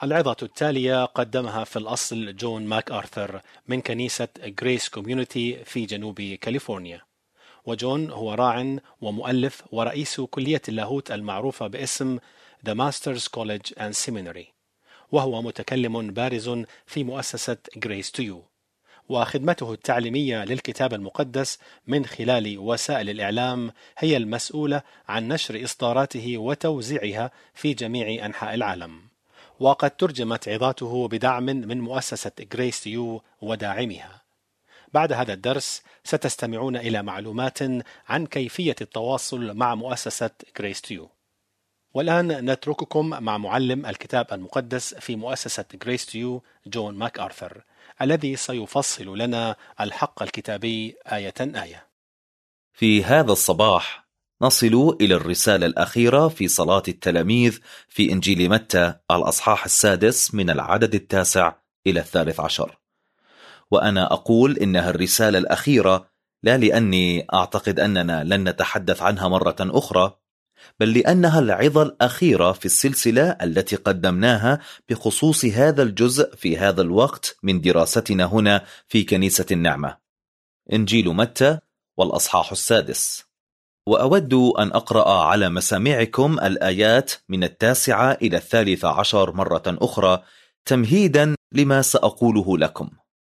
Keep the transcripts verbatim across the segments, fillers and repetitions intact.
العظة التالية قدمها في الأصل جون ماك آرثر من كنيسة غريس كوميونيتي في جنوب كاليفورنيا، وجون هو راع ومؤلف ورئيس كلية اللاهوت المعروفة باسم The Masters College and Seminary، وهو متكلم بارز في مؤسسة Grace to You، وخدمته التعليمية للكتاب المقدس من خلال وسائل الإعلام هي المسؤولة عن نشر إصداراته وتوزيعها في جميع أنحاء العالم، وقد ترجمت عظاته بدعم من مؤسسة Grace to You وداعمها. بعد هذا الدرس ستستمعون إلى معلومات عن كيفية التواصل مع مؤسسة Grace to You. والآن نترككم مع معلم الكتاب المقدس في مؤسسة Grace to You جون ماك آرثر، الذي سيفصل لنا الحق الكتابي آية آية. في هذا الصباح نصل إلى الرسالة الأخيرة في صلاة التلاميذ في إنجيل متى الأصحاح السادس من العدد التاسع إلى الثالث عشر. وأنا أقول إنها الرسالة الأخيرة لا لأني أعتقد أننا لن نتحدث عنها مرة أخرى، بل لأنها العظة الأخيرة في السلسلة التي قدمناها بخصوص هذا الجزء في هذا الوقت من دراستنا هنا في كنيسة النعمة، إنجيل متى والأصحاح السادس. وأود أن أقرأ على مسامعكم الآيات من التاسعة إلى الثالث عشر مرة أخرى تمهيدا لما سأقوله لكم،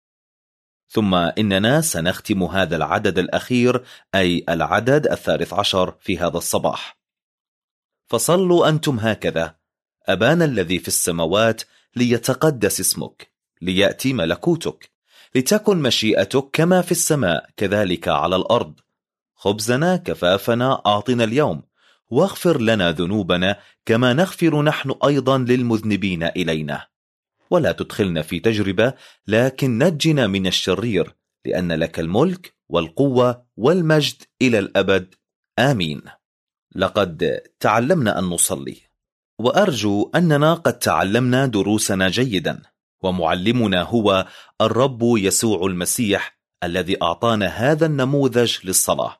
ثم إننا سنختم هذا العدد الأخير أي العدد الثالث عشر في هذا الصباح. فصلوا أنتم هكذا: أبانا الذي في السماوات، ليتقدس اسمك، ليأتي ملكوتك، لتكن مشيئتك كما في السماء كذلك على الأرض. خبزنا كفافنا أعطنا اليوم، واغفر لنا ذنوبنا كما نغفر نحن أيضا للمذنبين إلينا، ولا تدخلنا في تجربة لكن نجنا من الشرير، لأن لك الملك والقوة والمجد إلى الأبد، آمين. لقد تعلمنا أن نصلي، وأرجو أننا قد تعلمنا دروسنا جيدا، ومعلمنا هو الرب يسوع المسيح الذي أعطانا هذا النموذج للصلاة.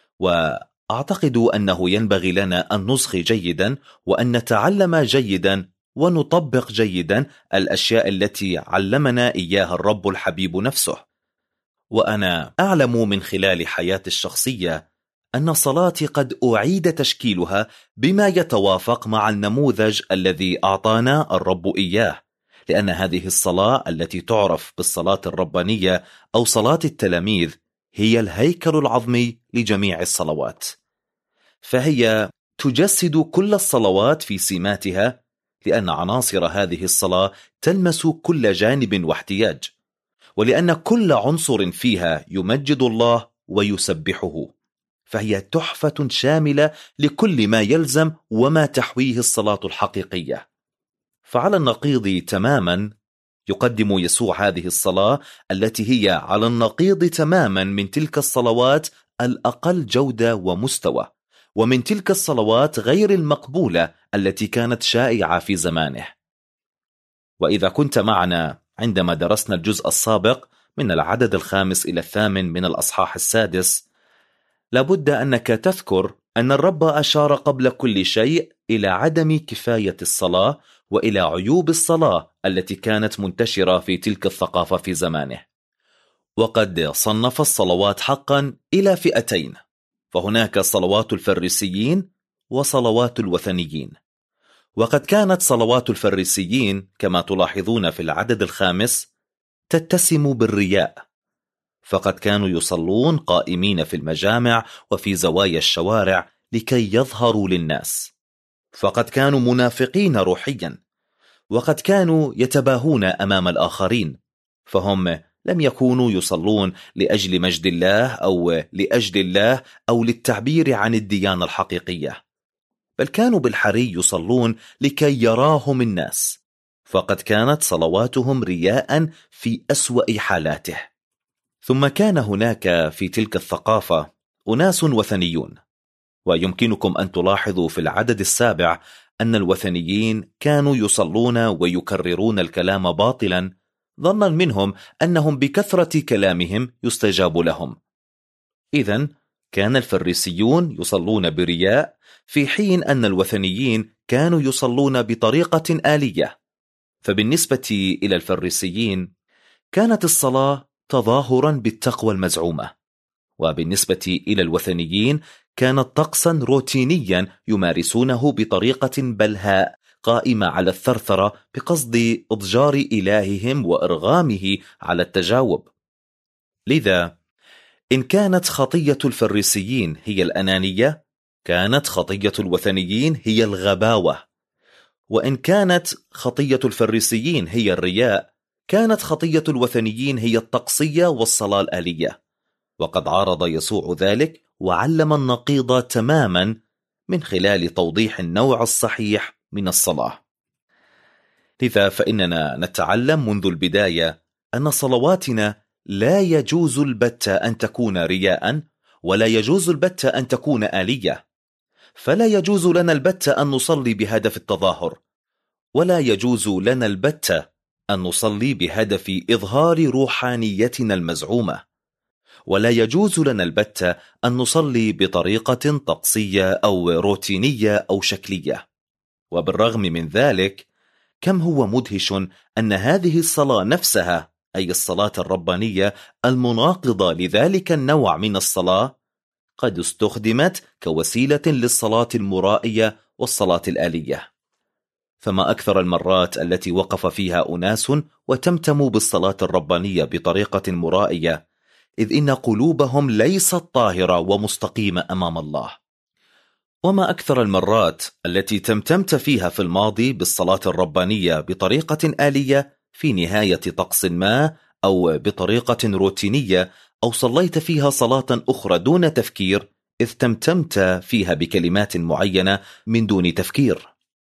وأعتقد أنه ينبغي لنا أن نصغي جيدا وأن نتعلم جيدا ونطبق جيدا الأشياء التي علمنا إياها الرب الحبيب نفسه. وأنا أعلم من خلال حياتي الشخصية أن صلاتي قد أعيد تشكيلها بما يتوافق مع النموذج الذي أعطانا الرب إياه، لأن هذه الصلاة التي تعرف بالصلاة الربانية أو صلاة التلاميذ هي الهيكل العظمي لجميع الصلوات، فهي تجسد كل الصلوات في سماتها، لأن عناصر هذه الصلاة تلمس كل جانب واحتياج، ولأن كل عنصر فيها يمجد الله ويسبحه، فهي تحفة شاملة لكل ما يلزم وما تحويه الصلاة الحقيقية. فعلى النقيض تماما يقدم يسوع هذه الصلاة التي هي على النقيض تماما من تلك الصلوات الأقل جودة ومستوى، ومن تلك الصلوات غير المقبولة التي كانت شائعة في زمانه. وإذا كنت معنا عندما درسنا الجزء السابق من العدد الخامس إلى الثامن من الأصحاح السادس، لابد أنك تذكر أن الرب أشار قبل كل شيء إلى عدم كفاية الصلاة وإلى عيوب الصلاة التي كانت منتشرة في تلك الثقافة في زمانه. وقد صنف الصلوات حقا إلى فئتين، فهناك صلوات الفريسيين وصلوات الوثنيين. وقد كانت صلوات الفريسيين كما تلاحظون في العدد الخامس تتسم بالرياء، فقد كانوا يصلون قائمين في المجامع وفي زوايا الشوارع لكي يظهروا للناس، فقد كانوا منافقين روحيا، وقد كانوا يتباهون أمام الآخرين، فهم لم يكونوا يصلون لأجل مجد الله أو لأجل الله أو للتعبير عن الديانة الحقيقية، بل كانوا بالحري يصلون لكي يراهم الناس، فقد كانت صلواتهم رياء في أسوأ حالاته. ثم كان هناك في تلك الثقافة أناس وثنيون، ويمكنكم أن تلاحظوا في العدد السابع أن الوثنيين كانوا يصلون ويكررون الكلام باطلا، ظنا منهم أنهم بكثرة كلامهم يستجاب لهم. إذن كان الفريسيون يصلون برياء، في حين أن الوثنيين كانوا يصلون بطريقة آلية. فبالنسبة إلى الفريسيين كانت الصلاة تظاهرا بالتقوى المزعومة، وبالنسبة إلى الوثنيين كانت طقسا روتينيا يمارسونه بطريقة بلهاء قائمة على الثرثرة بقصد إضجار إلههم وإرغامه على التجاوب. لذا إن كانت خطية الفريسيين هي الأنانية، كانت خطية الوثنيين هي الغباوة، وإن كانت خطية الفريسيين هي الرياء، كانت خطية الوثنيين هي الطقسية والصلاة الآلية. وقد عارض يسوع ذلك وعلم النقيض تماما من خلال توضيح النوع الصحيح من الصلاة. لذا فإننا نتعلم منذ البداية أن صلواتنا لا يجوز البتة أن تكون رياء، ولا يجوز البتة أن تكون آلية. فلا يجوز لنا البتة أن نصلي بهدف التظاهر، ولا يجوز لنا البتة أن نصلي بهدف إظهار روحانيتنا المزعومة، ولا يجوز لنا البتة أن نصلي بطريقة طقسية أو روتينية أو شكلية. وبالرغم من ذلك كم هو مدهش أن هذه الصلاة نفسها، أي الصلاة الربانية المناقضة لذلك النوع من الصلاة، قد استخدمت كوسيلة للصلاة المرائية والصلاة الآلية. فما أكثر المرات التي وقف فيها أناس وتمتموا بالصلاة الربانية بطريقة مرائية، إذ إن قلوبهم ليست طاهرة ومستقيمة أمام الله. وما أكثر المرات التي تمتمت فيها في الماضي بالصلاة الربانية بطريقة آلية في نهاية طقس ما، أو بطريقة روتينية، أو صليت فيها صلاة أخرى دون تفكير، إذ تمتمت فيها بكلمات معينة من دون تفكير.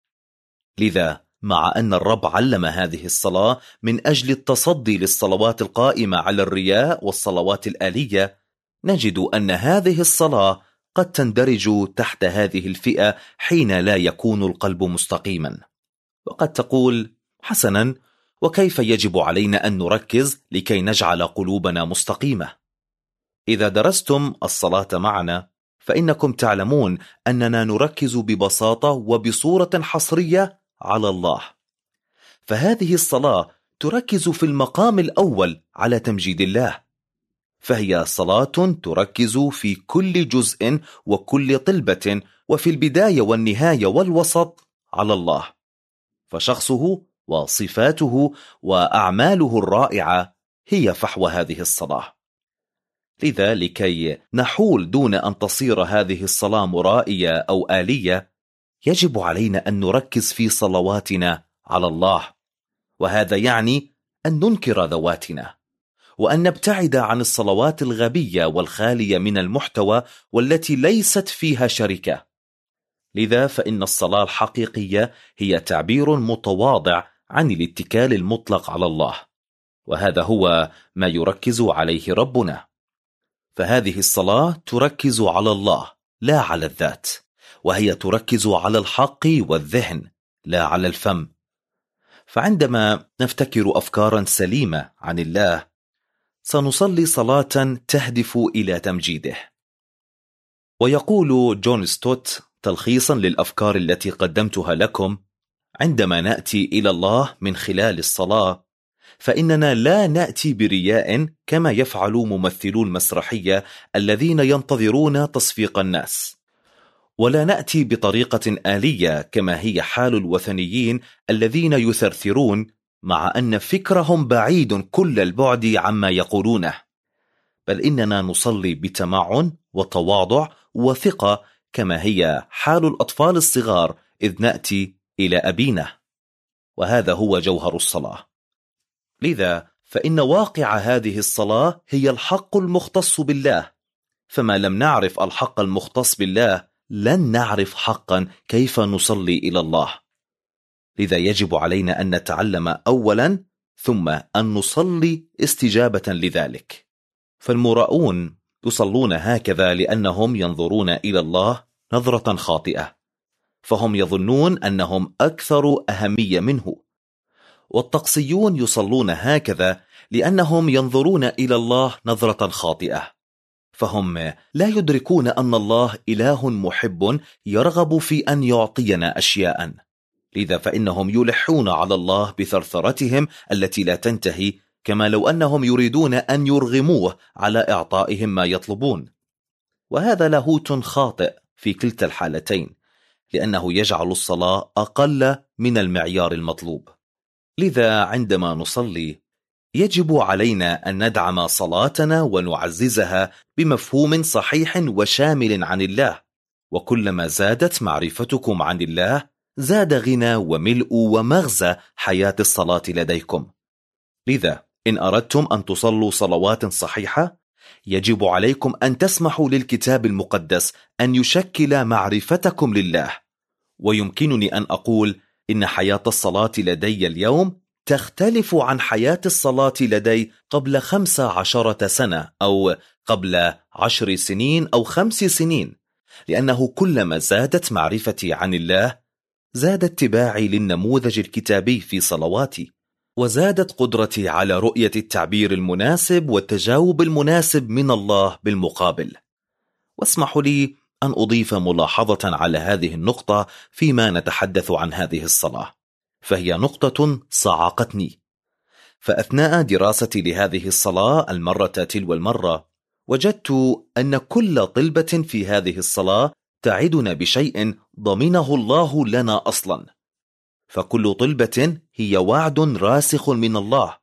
لذا مع أن الرب علم هذه الصلاة من أجل التصدي للصلوات القائمة على الرياء والصلوات الآلية، نجد أن هذه الصلاة قد تندرج تحت هذه الفئة حين لا يكون القلب مستقيما. وقد تقول: حسنا، وكيف يجب علينا أن نركز لكي نجعل قلوبنا مستقيمة؟ إذا درستم الصلاة معنا فإنكم تعلمون أننا نركز ببساطة وبصورة حصرية على الله. فهذه الصلاة تركز في المقام الأول على تمجيد الله، فهي صلاة تركز في كل جزء وكل طلبة وفي البداية والنهاية والوسط على الله، فشخصه وصفاته وأعماله الرائعة هي فحوى هذه الصلاة. لذا لكي نحول دون أن تصير هذه الصلاة مرائية أو آلية، يجب علينا أن نركز في صلواتنا على الله، وهذا يعني أن ننكر ذواتنا، وأن نبتعد عن الصلوات الغبية والخالية من المحتوى والتي ليست فيها شركة. لذا فإن الصلاة الحقيقية هي تعبير متواضع عن الاتكال المطلق على الله، وهذا هو ما يركز عليه ربنا. فهذه الصلاة تركز على الله لا على الذات، وهي تركز على الحق والذهن لا على الفم. فعندما نفتكر أفكارا سليمة عن الله سنصلي صلاة تهدف إلى تمجيده. ويقول جون ستوت تلخيصا للأفكار التي قدمتها لكم: عندما نأتي إلى الله من خلال الصلاة فإننا لا نأتي برياء كما يفعل ممثلو المسرحية الذين ينتظرون تصفيق الناس، ولا نأتي بطريقة آلية كما هي حال الوثنيين الذين يثرثرون مع أن فكرهم بعيد كل البعد عما يقولونه، بل إننا نصلي بتمعن وتواضع وثقة كما هي حال الأطفال الصغار إذ نأتي إلى أبينا، وهذا هو جوهر الصلاة. لذا فإن واقع هذه الصلاة هي الحق المختص بالله، فما لم نعرف الحق المختص بالله لن نعرف حقا كيف نصلي إلى الله. لذا يجب علينا أن نتعلم أولا ثم أن نصلي استجابة لذلك. فالمراؤون يصلون هكذا لأنهم ينظرون إلى الله نظرة خاطئة، فهم يظنون أنهم أكثر أهمية منه. والطقسيون يصلون هكذا لأنهم ينظرون إلى الله نظرة خاطئة، فهم لا يدركون أن الله إله محب يرغب في أن يعطينا أشياء، لذا فإنهم يلحون على الله بثرثرتهم التي لا تنتهي، كما لو أنهم يريدون أن يرغموه على إعطائهم ما يطلبون. وهذا لاهوت خاطئ في كلتا الحالتين، لأنه يجعل الصلاة أقل من المعيار المطلوب. لذا عندما نصلي يجب علينا أن ندعم صلاتنا ونعززها بمفهوم صحيح وشامل عن الله، وكلما زادت معرفتكم عن الله زاد غنى وملء ومغزى حياة الصلاة لديكم. لذا إن أردتم أن تصلوا صلوات صحيحة يجب عليكم أن تسمحوا للكتاب المقدس أن يشكل معرفتكم لله. ويمكنني أن أقول إن حياة الصلاة لدي اليوم تختلف عن حياة الصلاة لدي قبل خمس عشرة سنة أو قبل عشر سنين أو خمس سنين، لأنه كلما زادت معرفتي عن الله زاد اتباعي للنموذج الكتابي في صلواتي، وزادت قدرتي على رؤية التعبير المناسب والتجاوب المناسب من الله بالمقابل. واسمحوا لي أن أضيف ملاحظة على هذه النقطة فيما نتحدث عن هذه الصلاة، فهي نقطة صعقتني. فأثناء دراستي لهذه الصلاة المرة تلو المرة وجدت أن كل طلبة في هذه الصلاة تعدنا بشيء ضمنه الله لنا أصلا، فكل طلبة هي وعد راسخ من الله.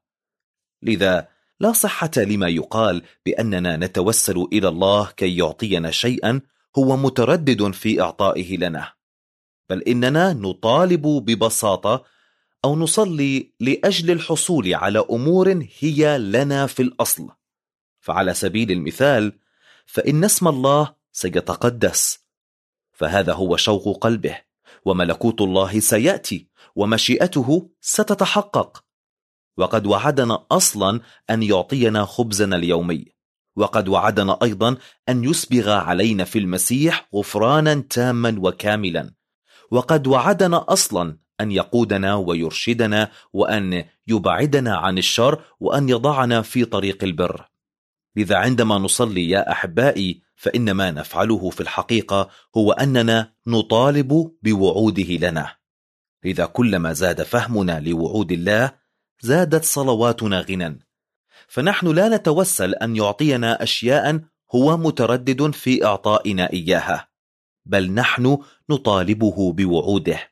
لذا لا صحة لما يقال بأننا نتوسل إلى الله كي يعطينا شيئا هو متردد في إعطائه لنا، بل إننا نطالب ببساطة أو نصلي لأجل الحصول على أمور هي لنا في الأصل. فعلى سبيل المثال فإن اسم الله سيتقدس، فهذا هو شوق قلبه، وملكوت الله سيأتي ومشيئته ستتحقق. وقد وعدنا أصلا أن يعطينا خبزنا اليومي، وقد وعدنا أيضا أن يسبغ علينا في المسيح غفرانا تاما وكاملا، وقد وعدنا أصلا أن يقودنا ويرشدنا وأن يبعدنا عن الشر وأن يضعنا في طريق البر. لذا عندما نصلي يا أحبائي فإن ما نفعله في الحقيقة هو أننا نطالب بوعوده لنا. لذا كلما زاد فهمنا لوعود الله زادت صلواتنا غنى، فنحن لا نتوسل أن يعطينا أشياء هو متردد في إعطائنا إياها، بل نحن نطالبه بوعوده،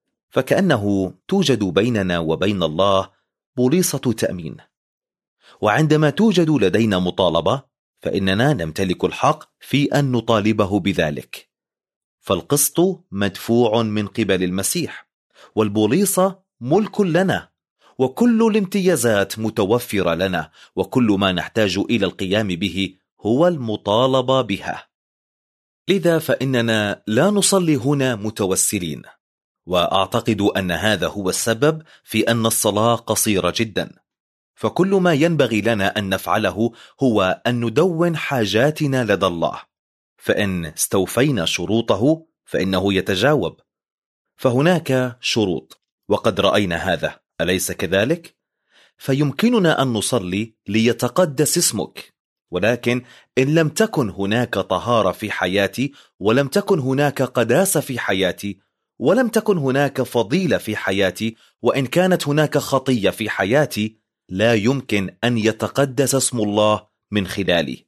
فكأنه توجد بيننا وبين الله بوليصة تأمين. وعندما توجد لدينا مطالبة فإننا نمتلك الحق في أن نطالبه بذلك، فالقسط مدفوع من قبل المسيح، والبوليصة ملك لنا، وكل الامتيازات متوفرة لنا، وكل ما نحتاج إلى القيام به هو المطالبة بها. لذا فإننا لا نصلي هنا متوسلين، وأعتقد أن هذا هو السبب في أن الصلاة قصيرة جدا. فكل ما ينبغي لنا أن نفعله هو أن ندون حاجاتنا لدى الله، فإن استوفينا شروطه فإنه يتجاوب. فهناك شروط وقد رأينا هذا، أليس كذلك؟ فيمكننا أن نصلي ليتقدس اسمك، ولكن إن لم تكن هناك طهارة في حياتي، ولم تكن هناك قداسة في حياتي، ولم تكن هناك فضيلة في حياتي، وإن كانت هناك خطية في حياتي، لا يمكن أن يتقدس اسم الله من خلالي.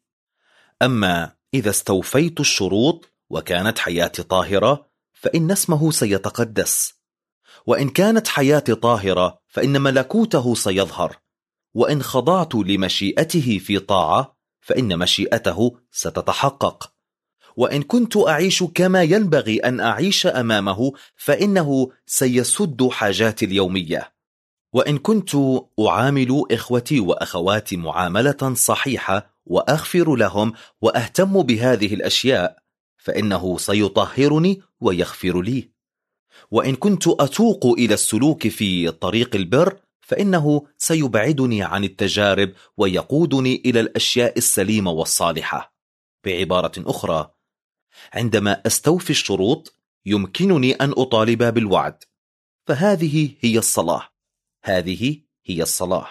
أما إذا استوفيت الشروط وكانت حياتي طاهرة فإن اسمه سيتقدس، وإن كانت حياتي طاهرة فإن ملكوته سيظهر، وإن خضعت لمشيئته في طاعة فإن مشيئته ستتحقق، وإن كنت أعيش كما ينبغي أن أعيش أمامه فإنه سيسد حاجاتي اليومية، وإن كنت أعامل إخوتي وأخواتي معاملة صحيحة وأغفر لهم وأهتم بهذه الأشياء فإنه سيطهرني ويغفر لي، وإن كنت أتوق إلى السلوك في طريق البر فإنه سيبعدني عن التجارب ويقودني إلى الأشياء السليمة والصالحة. بعبارة أخرى، عندما أستوفي الشروط يمكنني أن أطالب بالوعد، فهذه هي الصلاة، هذه هي الصلاة.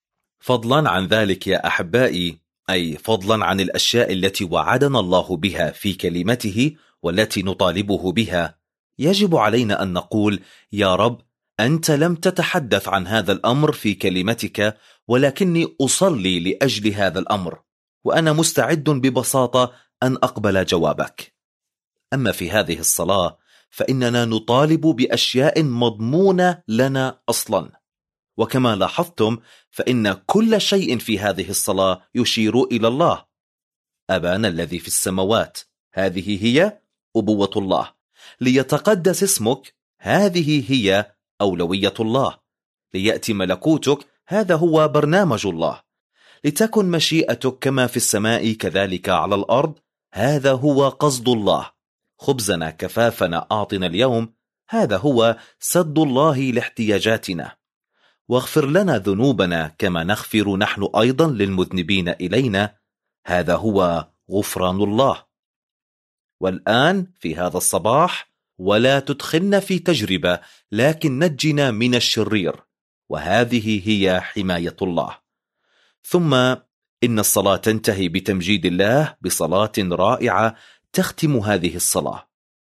فضلا عن ذلك يا أحبائي، أي فضلا عن الأشياء التي وعدنا الله بها في كلمته والتي نطالبه بها، يجب علينا أن نقول: يا رب، أنت لم تتحدث عن هذا الأمر في كلمتك، ولكني أصلي لأجل هذا الأمر، وأنا مستعد ببساطة أن أقبل جوابك. أما في هذه الصلاة فإننا نطالب بأشياء مضمونة لنا أصلا، وكما لاحظتم فإن كل شيء في هذه الصلاة يشير إلى الله. أبانا الذي في السماوات، هذه هي أبوة الله. ليتقدس اسمك، هذه هي أولوية الله. ليأتي ملكوتك، هذا هو برنامج الله. لتكن مشيئتك كما في السماء كذلك على الأرض، هذا هو قصد الله. خبزنا كفافنا أعطنا اليوم، هذا هو سد الله لاحتياجاتنا. واغفر لنا ذنوبنا كما نغفر نحن أيضا للمذنبين إلينا، هذا هو غفران الله. والآن في هذا الصباح: ولا تدخلنا في تجربة لكن نجنا من الشرير، وهذه هي حماية الله. ثم إن الصلاة تنتهي بتمجيد الله بصلاة رائعة تختم هذه الصلاة.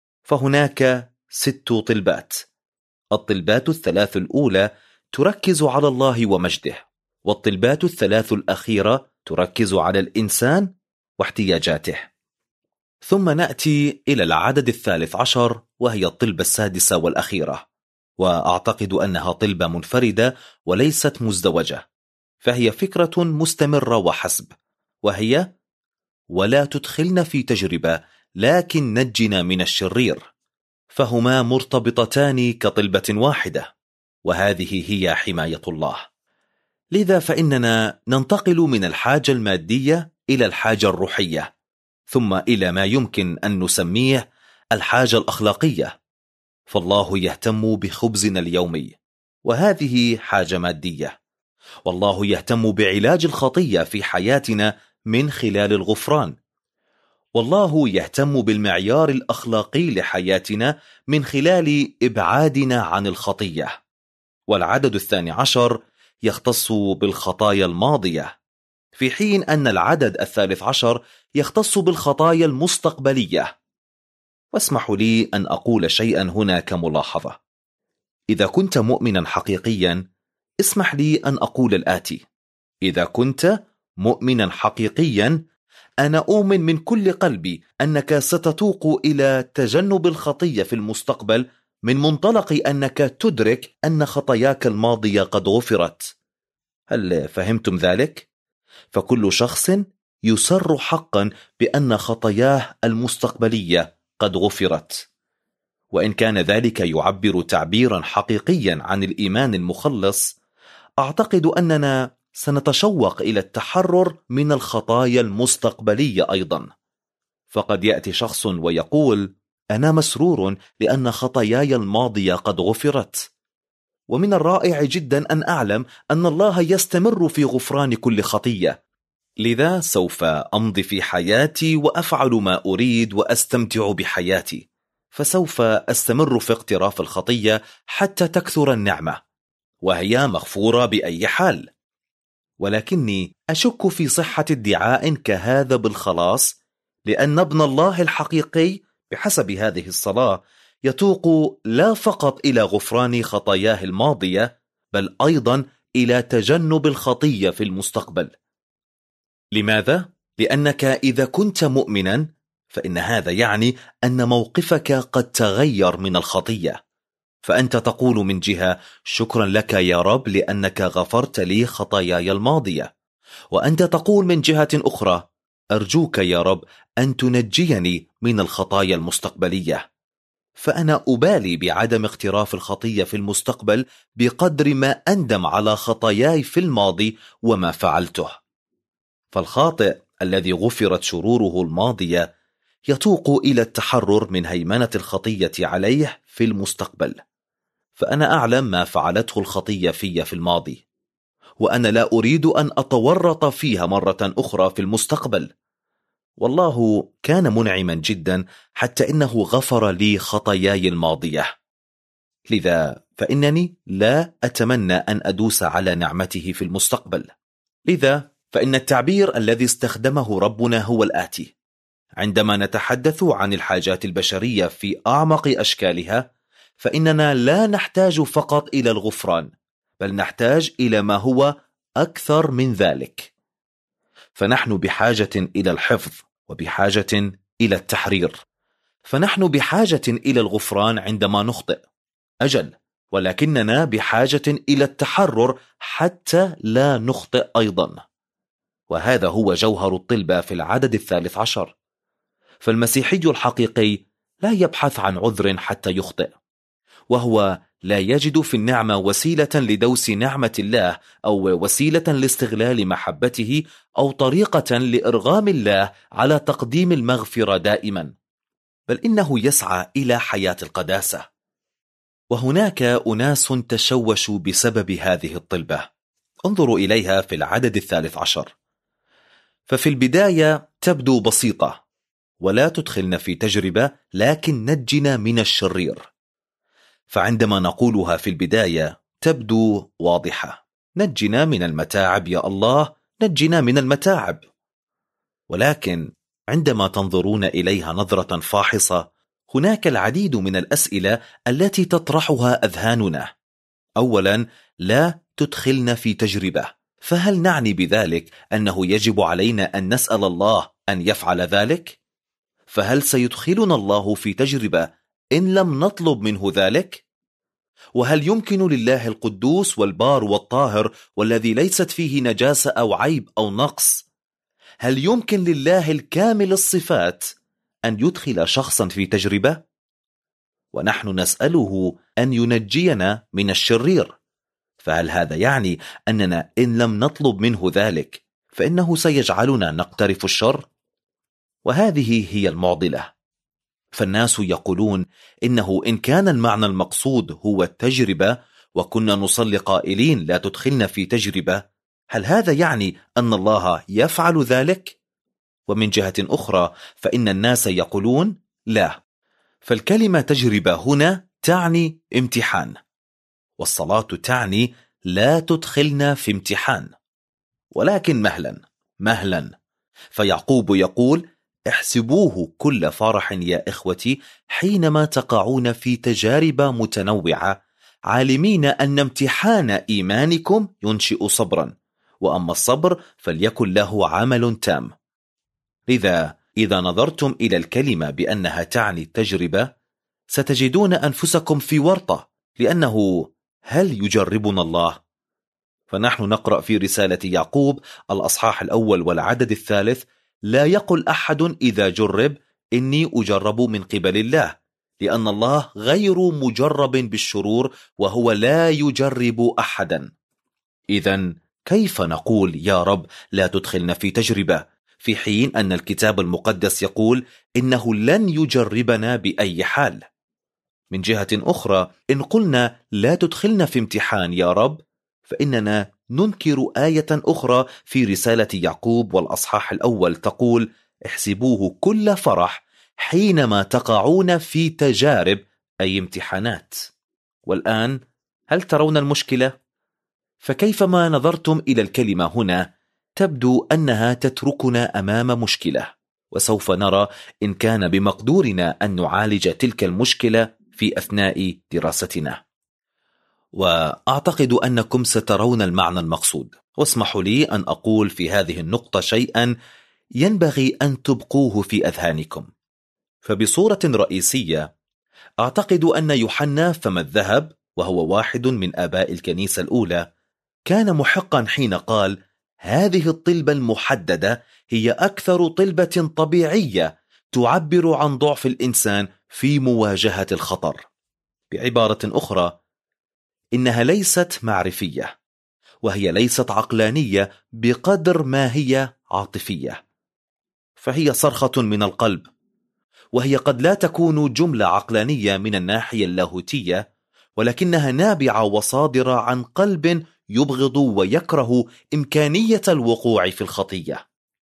فهناك ست طلبات. الطلبات الثلاث الأولى تركز على الله ومجده، والطلبات الثلاث الأخيرة تركز على الإنسان واحتياجاته. ثم نأتي إلى العدد الثالث عشر، وهي الطلبة السادسة والأخيرة، وأعتقد أنها طلبة منفردة وليست مزدوجة، فهي فكرة مستمرة وحسب، وهي: ولا تدخلنا في تجربة لكن نجنا من الشرير. فهما مرتبطتان كطلبة واحدة، وهذه هي حماية الله. لذا فإننا ننتقل من الحاجة المادية إلى الحاجة الروحية، ثم إلى ما يمكن أن نسميه الحاجة الأخلاقية. فالله يهتم بخبزنا اليومي، وهذه حاجة مادية. والله يهتم بعلاج الخطية في حياتنا من خلال الغفران. والله يهتم بالمعيار الأخلاقي لحياتنا من خلال إبعادنا عن الخطية. والعدد الثاني عشر يختص بالخطايا الماضية، في حين أن العدد الثالث عشر يختص بالخطايا المستقبلية. واسمحوا لي أن أقول شيئا هنا كملاحظة. إذا كنت مؤمنا حقيقيا، اسمح لي أن أقول الآتي: إذا كنت مؤمنا حقيقيا، أنا أؤمن من كل قلبي أنك ستتوق إلى تجنب الخطية في المستقبل من منطلق أنك تدرك أن خطاياك الماضية قد غفرت. هل فهمتم ذلك؟ فكل شخص يسر حقا بأن خطاياه المستقبلية قد غفرت. وإن كان ذلك يعبر تعبيرا حقيقيا عن الإيمان المخلص، أعتقد أننا سنتشوق إلى التحرر من الخطايا المستقبلية أيضا. فقد يأتي شخص ويقول: أنا مسرور لأن خطاياي الماضية قد غفرت. ومن الرائع جدا أن أعلم أن الله يستمر في غفران كل خطية، لذا سوف أمضي في حياتي وأفعل ما أريد وأستمتع بحياتي، فسوف أستمر في اقتراف الخطية حتى تكثر النعمة، وهي مغفورة بأي حال. ولكني أشك في صحة ادعاء كهذا بالخلاص، لأن ابن الله الحقيقي بحسب هذه الصلاة يتوق لا فقط إلى غفران خطاياه الماضية، بل أيضا إلى تجنب الخطية في المستقبل. لماذا؟ لأنك إذا كنت مؤمنا فإن هذا يعني أن موقفك قد تغير من الخطية، فأنت تقول من جهة: شكرا لك يا رب لأنك غفرت لي خطاياي الماضية، وأنت تقول من جهة أخرى: أرجوك يا رب أن تنجيني من الخطايا المستقبلية. فأنا أبالي بعدم اقتراف الخطية في المستقبل بقدر ما أندم على خطاياي في الماضي وما فعلته. فالخاطئ الذي غفرت شروره الماضية يتوق إلى التحرر من هيمنة الخطية عليه في المستقبل. فأنا أعلم ما فعلته الخطية في في الماضي، وأنا لا أريد أن أتورط فيها مرة أخرى في المستقبل. والله كان منعما جدا حتى إنه غفر لي خطاياي الماضية، لذا فإنني لا أتمنى أن أدوس على نعمته في المستقبل. لذا فإن التعبير الذي استخدمه ربنا هو الآتي: عندما نتحدث عن الحاجات البشرية في أعمق أشكالها، فإننا لا نحتاج فقط إلى الغفران، بل نحتاج إلى ما هو أكثر من ذلك. فنحن بحاجة إلى الحفظ، وبحاجة إلى التحرير. فنحن بحاجة إلى الغفران عندما نخطئ، أجل، ولكننا بحاجة إلى التحرر حتى لا نخطئ أيضا. وهذا هو جوهر الطلبة في العدد الثالث عشر. فالمسيحي الحقيقي لا يبحث عن عذر حتى يخطئ، وهو لا يجد في النعمة وسيلة لدوس نعمة الله، أو وسيلة لاستغلال محبته، أو طريقة لإرغام الله على تقديم المغفرة دائما، بل إنه يسعى إلى حياة القداسة. وهناك أناس تشوشوا بسبب هذه الطلبة. انظروا إليها في العدد الثالث عشر. ففي البداية تبدو بسيطة: ولا تدخلنا في تجربة لكن نجنا من الشرير. فعندما نقولها في البداية تبدو واضحة: نجنا من المتاعب يا الله، نجنا من المتاعب. ولكن عندما تنظرون إليها نظرة فاحصة، هناك العديد من الأسئلة التي تطرحها أذهاننا. أولا، لا تدخلنا في تجربة، فهل نعني بذلك أنه يجب علينا أن نسأل الله أن يفعل ذلك؟ فهل سيدخلنا الله في تجربة إن لم نطلب منه ذلك؟ وهل يمكن لله القدوس والبار والطاهر والذي ليست فيه نجاسة أو عيب أو نقص، هل يمكن لله الكامل الصفات أن يدخل شخصا في تجربة؟ ونحن نسأله أن ينجينا من الشرير، فهل هذا يعني أننا إن لم نطلب منه ذلك فإنه سيجعلنا نقترف الشر؟ وهذه هي المعضلة. فالناس يقولون إنه إن كان المعنى المقصود هو التجربة، وكنا نصلي قائلين لا تدخلنا في تجربة، هل هذا يعني أن الله يفعل ذلك؟ ومن جهة أخرى فإن الناس يقولون لا، فالكلمة تجربة هنا تعني امتحان، والصلاة تعني لا تدخلنا في امتحان. ولكن مهلا مهلا، فيعقوب يقول: احسبوه كل فرح يا إخوتي حينما تقعون في تجارب متنوعة، عالمين أن امتحان إيمانكم ينشئ صبرا، وأما الصبر فليكن له عمل تام. لذا إذا نظرتم إلى الكلمة بأنها تعني التجربة، ستجدون أنفسكم في ورطة، لأنه هل يجربنا الله؟ فنحن نقرأ في رسالة يعقوب الأصحاح الأول والعدد الثالث: لا يقل أحد إذا جرب إني أجرب من قبل الله، لأن الله غير مجرب بالشرور، وهو لا يجرب أحدا. إذن كيف نقول يا رب لا تدخلنا في تجربة، في حين أن الكتاب المقدس يقول إنه لن يجربنا بأي حال؟ من جهة أخرى، إن قلنا لا تدخلنا في امتحان يا رب، فإننا ننكر آية أخرى في رسالة يعقوب والأصحاح الأول تقول: احسبوه كل فرح حينما تقعون في تجارب، أي امتحانات. والآن هل ترون المشكلة؟ فكيفما نظرتم إلى الكلمة هنا تبدو أنها تتركنا أمام مشكلة، وسوف نرى إن كان بمقدورنا أن نعالج تلك المشكلة في أثناء دراستنا. وأعتقد أنكم سترون المعنى المقصود، واسمحوا لي أن أقول في هذه النقطة شيئا ينبغي أن تبقوه في أذهانكم. فبصورة رئيسية أعتقد أن يوحنا فم الذهب، وهو واحد من آباء الكنيسة الأولى، كان محقا حين قال: هذه الطلبة المحددة هي أكثر طلبة طبيعية تعبر عن ضعف الإنسان في مواجهة الخطر. بعبارة أخرى، إنها ليست معرفية، وهي ليست عقلانية بقدر ما هي عاطفية، فهي صرخة من القلب، وهي قد لا تكون جملة عقلانية من الناحية اللاهوتية، ولكنها نابعة وصادرة عن قلب يبغض ويكره إمكانية الوقوع في الخطية.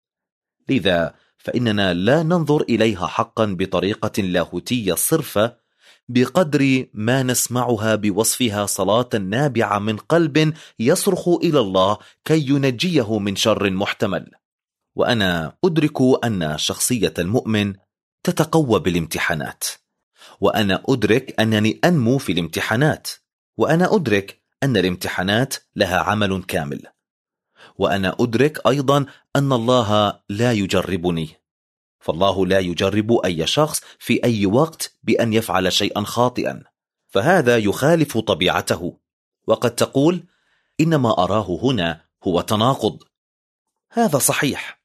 لذا فإننا لا ننظر إليها حقا بطريقة لاهوتية صرفة، بقدر ما نسمعها بوصفها صلاة نابعة من قلب يصرخ إلى الله كي ينجيه من شر محتمل. وأنا أدرك أن شخصية المؤمن تتقوى بالامتحانات، وأنا أدرك أنني أنمو في الامتحانات، وأنا أدرك أن الامتحانات لها عمل كامل، وأنا أدرك أيضا أن الله لا يجربني، فالله لا يجرب أي شخص في أي وقت بأن يفعل شيئا خاطئا، فهذا يخالف طبيعته. وقد تقول إن ما أراه هنا هو تناقض. هذا صحيح،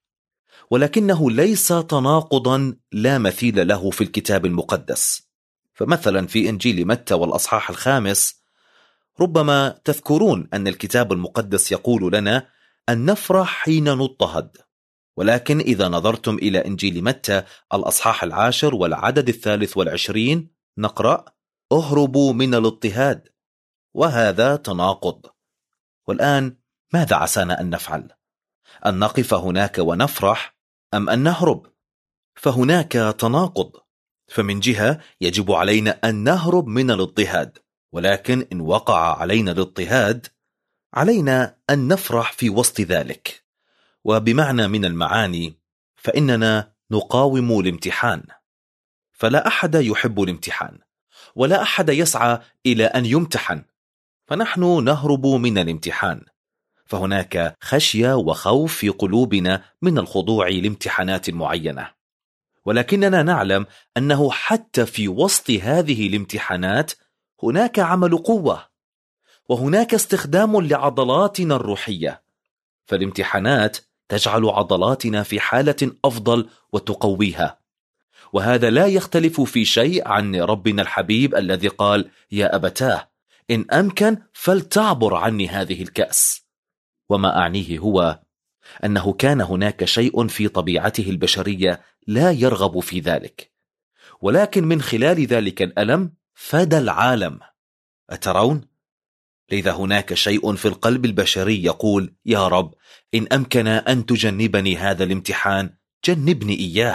ولكنه ليس تناقضا لا مثيل له في الكتاب المقدس. فمثلا في إنجيل متى والأصحاح الخامس ربما تذكرون أن الكتاب المقدس يقول لنا أن نفرح حين نضطهد، ولكن إذا نظرتم إلى إنجيل متى الأصحاح العاشر والعدد الثالث والعشرين نقرأ: اهربوا من الاضطهاد، وهذا تناقض. والآن ماذا عسانا أن نفعل؟ أن نقف هناك ونفرح أم أن نهرب؟ فهناك تناقض. فمن جهة يجب علينا أن نهرب من الاضطهاد، ولكن إن وقع علينا الاضطهاد علينا أن نفرح في وسط ذلك. وبمعنى من المعاني فإننا نقاوم الامتحان، فلا أحد يحب الامتحان، ولا أحد يسعى إلى أن يمتحن، فنحن نهرب من الامتحان. فهناك خشية وخوف في قلوبنا من الخضوع لامتحانات معينة، ولكننا نعلم أنه حتى في وسط هذه الامتحانات هناك عمل قوة، وهناك استخدام لعضلاتنا الروحية. فالامتحانات تجعل عضلاتنا في حالة أفضل وتقويها، وهذا لا يختلف في شيء عن ربنا الحبيب الذي قال: يا أبتاه إن أمكن فلتعبر عني هذه الكأس. وما أعنيه هو أنه كان هناك شيء في طبيعته البشرية لا يرغب في ذلك، ولكن من خلال ذلك الألم فدى العالم. أترون؟ لذا هناك شيء في القلب البشري يقول: يا رب إن أمكن أن تجنبني هذا الامتحان جنبني إياه،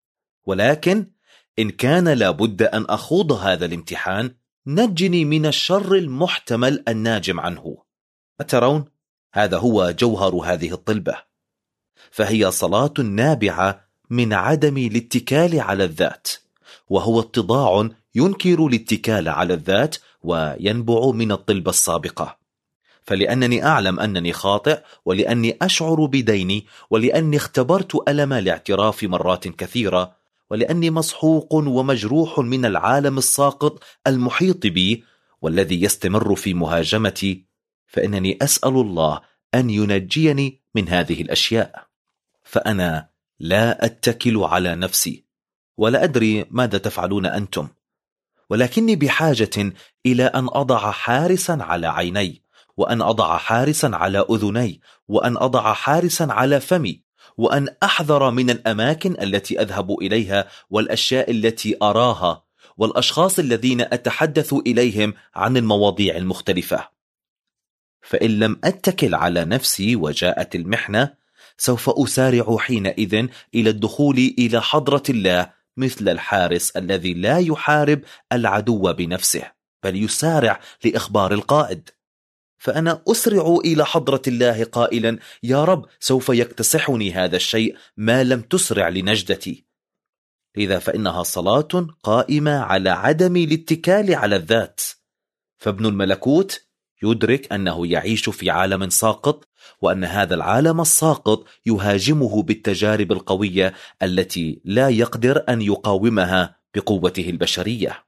ولكن إن كان لابد أن أخوض هذا الامتحان نجني من الشر المحتمل الناجم عنه. أترون؟ هذا هو جوهر هذه الطلبة، فهي صلاة نابعة من عدم الاتكال على الذات، وهو اتضاع ينكر الاتكال على الذات وينبع من الطلبة السابقة. فلأنني أعلم أنني خاطئ، ولأني أشعر بديني، ولأني اختبرت ألم الاعتراف مرات كثيرة، ولأني مسحوق ومجروح من العالم الساقط المحيط بي والذي يستمر في مهاجمتي، فإنني أسأل الله أن ينجيني من هذه الأشياء. فأنا لا أتكل على نفسي، ولا أدري ماذا تفعلون أنتم، ولكني بحاجة إلى أن أضع حارسا على عيني، وأن أضع حارسا على أذني، وأن أضع حارسا على فمي، وأن أحذر من الأماكن التي أذهب إليها، والأشياء التي أراها، والأشخاص الذين أتحدث إليهم عن المواضيع المختلفة. فإن لم أتكل على نفسي وجاءت المحنة سوف أسارع حينئذ إلى الدخول إلى حضرة الله مثل الحارس الذي لا يحارب العدو بنفسه، بل يسارع لإخبار القائد. فأنا أسرع إلى حضرة الله قائلا: يا رب سوف يكتسحني هذا الشيء ما لم تسرع لنجدتي. لذا فإنها صلاة قائمة على عدم الاتكال على الذات. فابن الملكوت يدرك أنه يعيش في عالم ساقط، وأن هذا العالم الساقط يهاجمه بالتجارب القوية التي لا يقدر أن يقاومها بقوته البشرية.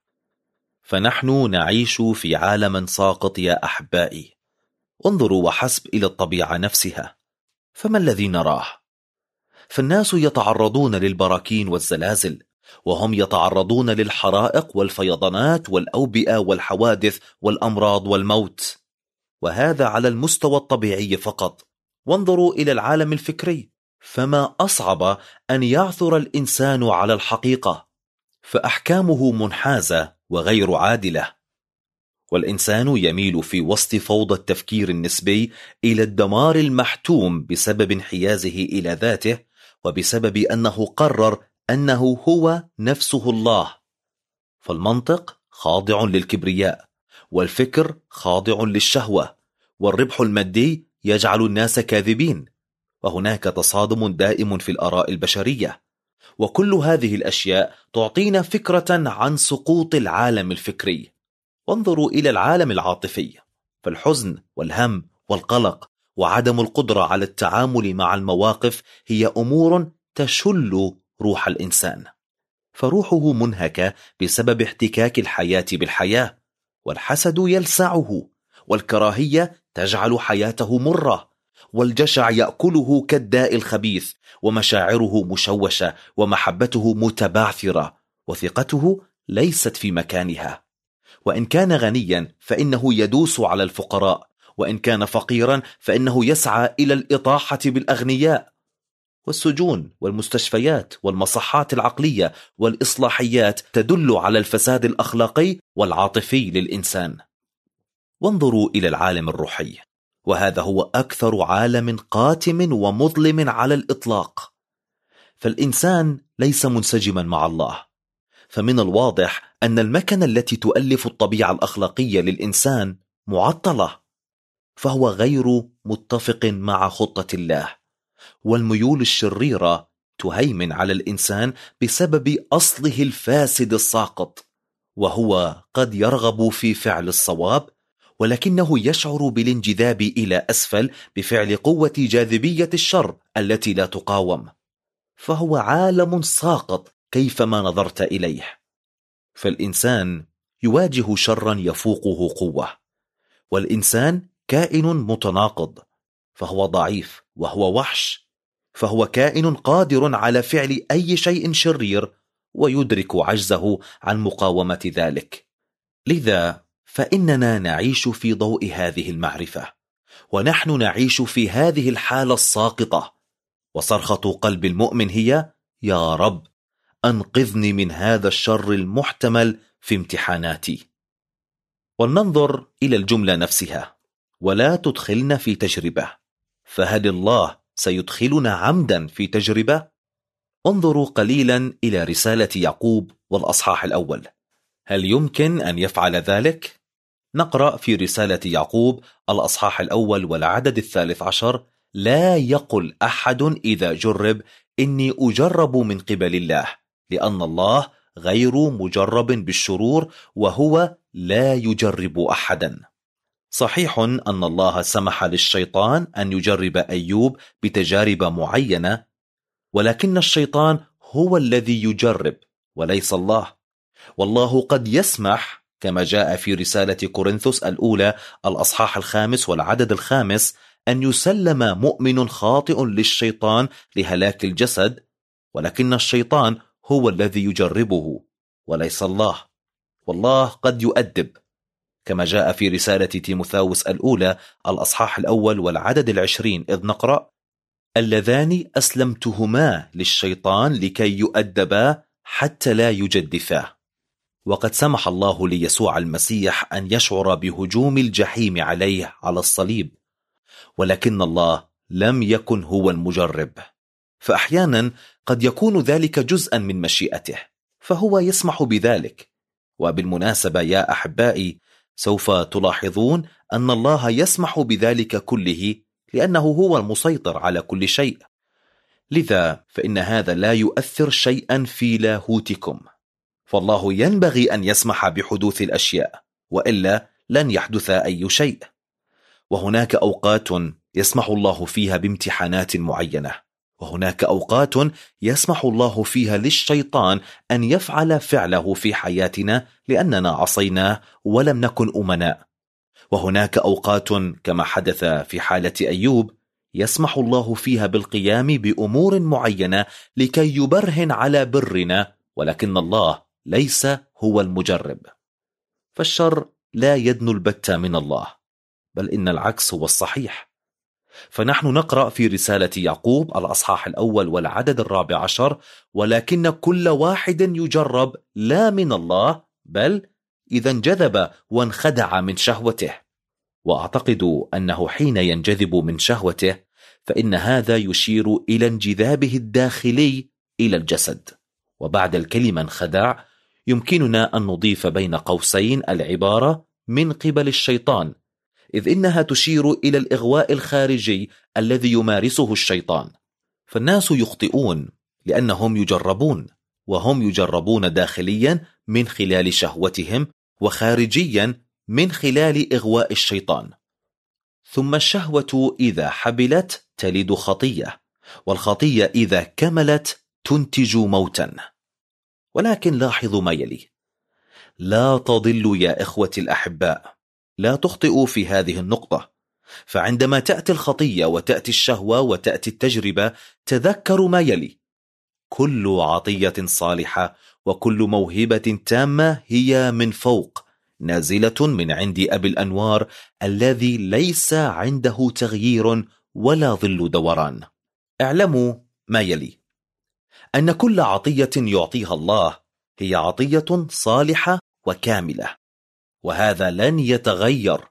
فنحن نعيش في عالم ساقط يا أحبائي. انظروا وحسب إلى الطبيعة نفسها، فما الذي نراه؟ فالناس يتعرضون للبراكين والزلازل، وهم يتعرضون للحرائق والفيضانات والأوبئة والحوادث والأمراض والموت، وهذا على المستوى الطبيعي فقط. وانظروا إلى العالم الفكري، فما أصعب أن يعثر الإنسان على الحقيقة، فأحكامه منحازة وغير عادلة، والإنسان يميل في وسط فوضى التفكير النسبي إلى الدمار المحتوم بسبب انحيازه إلى ذاته، وبسبب أنه قرر أنه هو نفسه الله. فالمنطق خاضع للكبرياء، والفكر خاضع للشهوة، والربح المادي يجعل الناس كاذبين. وهناك تصادم دائم في الآراء البشرية، وكل هذه الأشياء تعطينا فكرة عن سقوط العالم الفكري. وانظروا إلى العالم العاطفي، فالحزن والهم والقلق وعدم القدرة على التعامل مع المواقف هي أمور تشل روح الإنسان، فروحه منهكة بسبب احتكاك الحياة بالحياة، والحسد يلسعه، والكراهية تجعل حياته مرة، والجشع يأكله كالداء الخبيث، ومشاعره مشوشة، ومحبته متبعثرة، وثقته ليست في مكانها. وإن كان غنيا فإنه يدوس على الفقراء، وإن كان فقيرا فإنه يسعى إلى الإطاحة بالأغنياء. والسجون والمستشفيات والمصحات العقلية والإصلاحيات تدل على الفساد الأخلاقي والعاطفي للإنسان. وانظروا إلى العالم الروحي، وهذا هو أكثر عالم قاتم ومظلم على الإطلاق. فالإنسان ليس منسجما مع الله، فمن الواضح أن المكنة التي تؤلف الطبيعة الأخلاقية للإنسان معطلة، فهو غير متفق مع خطة الله، والميول الشريرة تهيمن على الإنسان بسبب أصله الفاسد الساقط، وهو قد يرغب في فعل الصواب، ولكنه يشعر بالانجذاب إلى أسفل بفعل قوة جاذبية الشر التي لا تقاوم، فهو عالم ساقط كيفما نظرت إليه. فالإنسان يواجه شرا يفوقه قوة، والإنسان كائن متناقض، فهو ضعيف وهو وحش، فهو كائن قادر على فعل أي شيء شرير ويدرك عجزه عن مقاومة ذلك. لذا فإننا نعيش في ضوء هذه المعرفة، ونحن نعيش في هذه الحالة الساقطة، وصرخة قلب المؤمن هي: يا رب أنقذني من هذا الشر المحتمل في امتحاناتي. ولننظر إلى الجملة نفسها: ولا تدخلنا في تجربة. فهل الله سيدخلنا عمدا في تجربة؟ انظروا قليلا إلى رسالة يعقوب والأصحاح الأول، هل يمكن أن يفعل ذلك؟ نقرأ في رسالة يعقوب الأصحاح الأول والعدد الثالث عشر: لا يقل أحد إذا جرب إني أجرب من قبل الله، لأن الله غير مجرب بالشرور، وهو لا يجرب أحدا. صحيح أن الله سمح للشيطان أن يجرب أيوب بتجارب معينة، ولكن الشيطان هو الذي يجرب وليس الله. والله قد يسمح، كما جاء في رسالة كورنثوس الأولى الأصحاح الخامس والعدد الخامس، أن يسلم مؤمن خاطئ للشيطان لهلاك الجسد، ولكن الشيطان هو الذي يجربه وليس الله. والله قد يؤدب، كما جاء في رسالة تيموثاوس الأولى الأصحاح الأول والعدد العشرين، إذ نقرأ: اللذان أسلمتهما للشيطان لكي يؤدبا حتى لا يجدفا. وقد سمح الله ليسوع المسيح أن يشعر بهجوم الجحيم عليه على الصليب، ولكن الله لم يكن هو المجرب، فأحيانا قد يكون ذلك جزءا من مشيئته، فهو يسمح بذلك. وبالمناسبة يا أحبائي، سوف تلاحظون أن الله يسمح بذلك كله لأنه هو المسيطر على كل شيء. لذا فإن هذا لا يؤثر شيئا في لاهوتكم، فالله ينبغي أن يسمح بحدوث الأشياء، وإلا لن يحدث أي شيء. وهناك أوقات يسمح الله فيها بامتحانات معينة، وهناك أوقات يسمح الله فيها للشيطان أن يفعل فعله في حياتنا لأننا عصيناه ولم نكن أمناء. وهناك أوقات كما حدث في حالة أيوب يسمح الله فيها بالقيام بأمور معينة لكي يبرهن على برنا، ولكن الله ليس هو المجرب. فالشر لا يدنو البتة من الله، بل إن العكس هو الصحيح. فنحن نقرأ في رسالة يعقوب الأصحاح الأول والعدد الرابع عشر: ولكن كل واحد يجرب لا من الله، بل إذا انجذب وانخدع من شهوته. وأعتقد أنه حين ينجذب من شهوته فإن هذا يشير إلى انجذابه الداخلي إلى الجسد. وبعد الكلمة انخدع يمكننا أن نضيف بين قوسين العبارة من قبل الشيطان، إذ إنها تشير إلى الإغواء الخارجي الذي يمارسه الشيطان. فالناس يخطئون لأنهم يجربون، وهم يجربون داخليا من خلال شهوتهم، وخارجيا من خلال إغواء الشيطان. ثم الشهوة إذا حبلت تلد خطية، والخطية إذا كملت تنتج موتا. ولكن لاحظوا ما يلي: لا تضلوا يا إخوتي الأحباء، لا تخطئوا في هذه النقطة. فعندما تأتي الخطية وتأتي الشهوة وتأتي التجربة، تذكروا ما يلي: كل عطية صالحة وكل موهبة تامة هي من فوق، نازلة من عند أبي الأنوار الذي ليس عنده تغيير ولا ظل دوران. اعلموا ما يلي: أن كل عطية يعطيها الله هي عطية صالحة وكاملة، وهذا لن يتغير،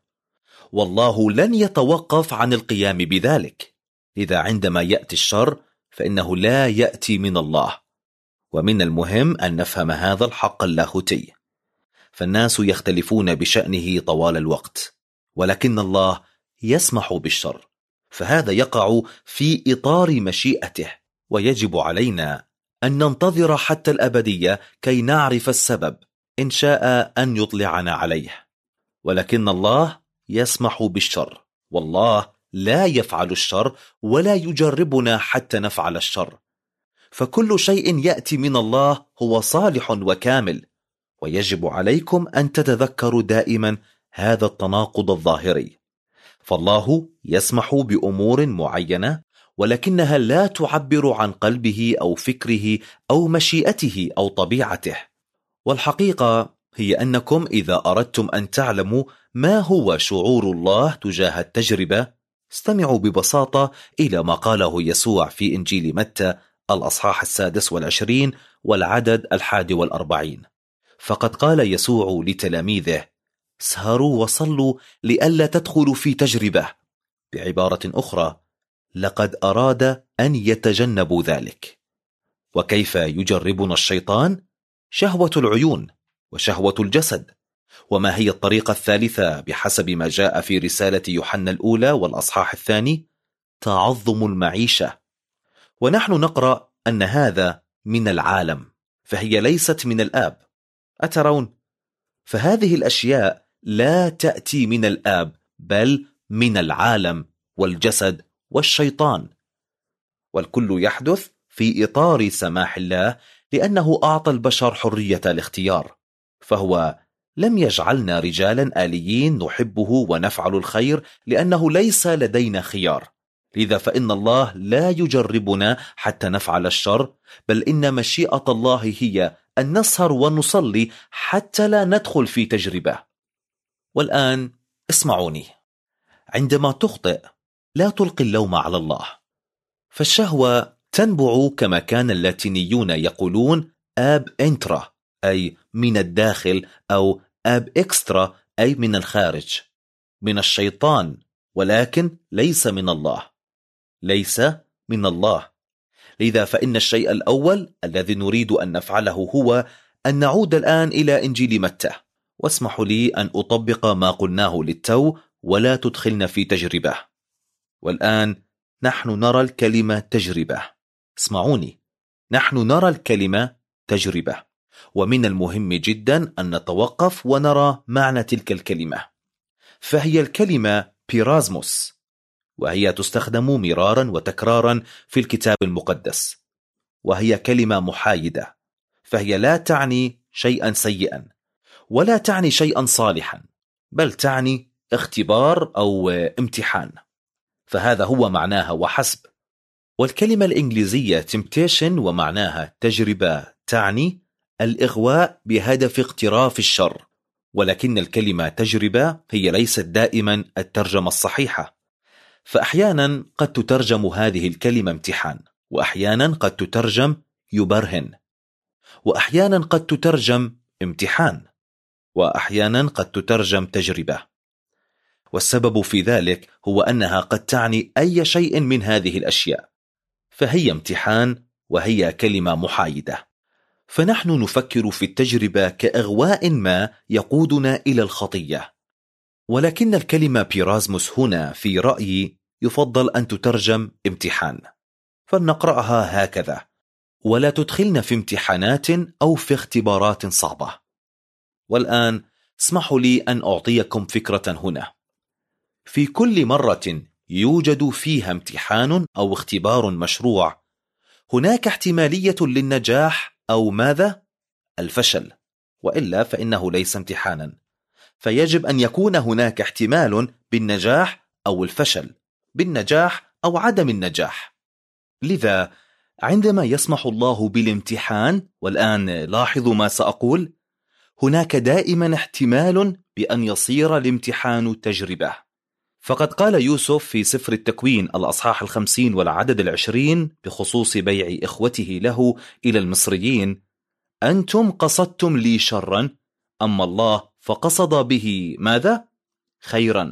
والله لن يتوقف عن القيام بذلك. إذا عندما يأتي الشر فإنه لا يأتي من الله. ومن المهم أن نفهم هذا الحق اللاهوتي. فالناس يختلفون بشأنه طوال الوقت، ولكن الله يسمح بالشر، فهذا يقع في إطار مشيئته، ويجب علينا أن ننتظر حتى الأبدية كي نعرف السبب إن شاء أن يطلعنا عليه. ولكن الله يسمح بالشر، والله لا يفعل الشر ولا يجربنا حتى نفعل الشر. فكل شيء يأتي من الله هو صالح وكامل، ويجب عليكم أن تتذكروا دائما هذا التناقض الظاهري. فالله يسمح بأمور معينة، ولكنها لا تعبر عن قلبه أو فكره أو مشيئته أو طبيعته. والحقيقة هي أنكم إذا أردتم أن تعلموا ما هو شعور الله تجاه التجربة، استمعوا ببساطة إلى ما قاله يسوع في إنجيل متى الأصحاح السادس والعشرين والعدد الحادي والأربعين. فقد قال يسوع لتلاميذه: اسهروا وصلوا لئلا تدخلوا في تجربة. بعبارة أخرى، لقد أراد أن يتجنبوا ذلك. وكيف يجربنا الشيطان؟ شهوة العيون وشهوة الجسد. وما هي الطريقة الثالثة بحسب ما جاء في رسالة يوحنا الأولى والأصحاح الثاني؟ تعظم المعيشة. ونحن نقرأ أن هذا من العالم، فهي ليست من الآب. أترون؟ فهذه الأشياء لا تأتي من الآب، بل من العالم والجسد والشيطان. والكل يحدث في إطار سماح الله، لأنه أعطى البشر حرية الاختيار. فهو لم يجعلنا رجالا آليين نحبه ونفعل الخير لأنه ليس لدينا خيار. لذا فإن الله لا يجربنا حتى نفعل الشر، بل إن مشيئة الله هي أن نسهر ونصلي حتى لا ندخل في تجربة. والآن اسمعوني، عندما تخطئ لا تلقي اللوم على الله. فالشهوة تنبع كما كان اللاتينيون يقولون آب انترا، أي من الداخل، أو آب إكسترا، أي من الخارج، من الشيطان، ولكن ليس من الله، ليس من الله. لذا فإن الشيء الأول الذي نريد أن نفعله هو أن نعود الآن إلى إنجيل متى. واسمحوا لي أن أطبق ما قلناه للتو ولا تدخلنا في تجربة. والآن نحن نرى الكلمة تجربة. اسمعوني، نحن نرى الكلمة تجربة، ومن المهم جدا أن نتوقف ونرى معنى تلك الكلمة. فهي الكلمة بيرازموس، وهي تستخدم مرارا وتكرارا في الكتاب المقدس، وهي كلمة محايدة. فهي لا تعني شيئا سيئا ولا تعني شيئا صالحا، بل تعني اختبار أو امتحان. فهذا هو معناها وحسب. والكلمة الإنجليزية temptation ومعناها تجربة تعني الإغواء بهدف اقتراف الشر. ولكن الكلمة تجربة هي ليست دائما الترجمة الصحيحة. فأحيانا قد تترجم هذه الكلمة امتحان، وأحيانا قد تترجم يبرهن، وأحيانا قد تترجم امتحان، وأحيانا قد تترجم تجربة. والسبب في ذلك هو أنها قد تعني أي شيء من هذه الأشياء، فهي امتحان وهي كلمة محايدة. فنحن نفكر في التجربة كأغواء ما يقودنا إلى الخطية، ولكن الكلمة بيرازموس هنا في رأيي يفضل أن تترجم امتحان، فلنقرأها هكذا: ولا تدخلنا في امتحانات أو في اختبارات صعبة. والآن اسمحوا لي أن أعطيكم فكرة هنا. في كل مرة يوجد فيها امتحان أو اختبار مشروع، هناك احتمالية للنجاح أو ماذا؟ الفشل، وإلا فإنه ليس امتحانا، فيجب أن يكون هناك احتمال بالنجاح أو الفشل، بالنجاح أو عدم النجاح. لذا عندما يسمح الله بالامتحان، والآن لاحظوا ما سأقول، هناك دائما احتمال بأن يصير الامتحان تجربة. فقد قال يوسف في سفر التكوين الأصحاح الخمسين والعدد العشرين بخصوص بيع إخوته له إلى المصريين: أنتم قصدتم لي شرا، أما الله فقصد به ماذا؟ خيرا.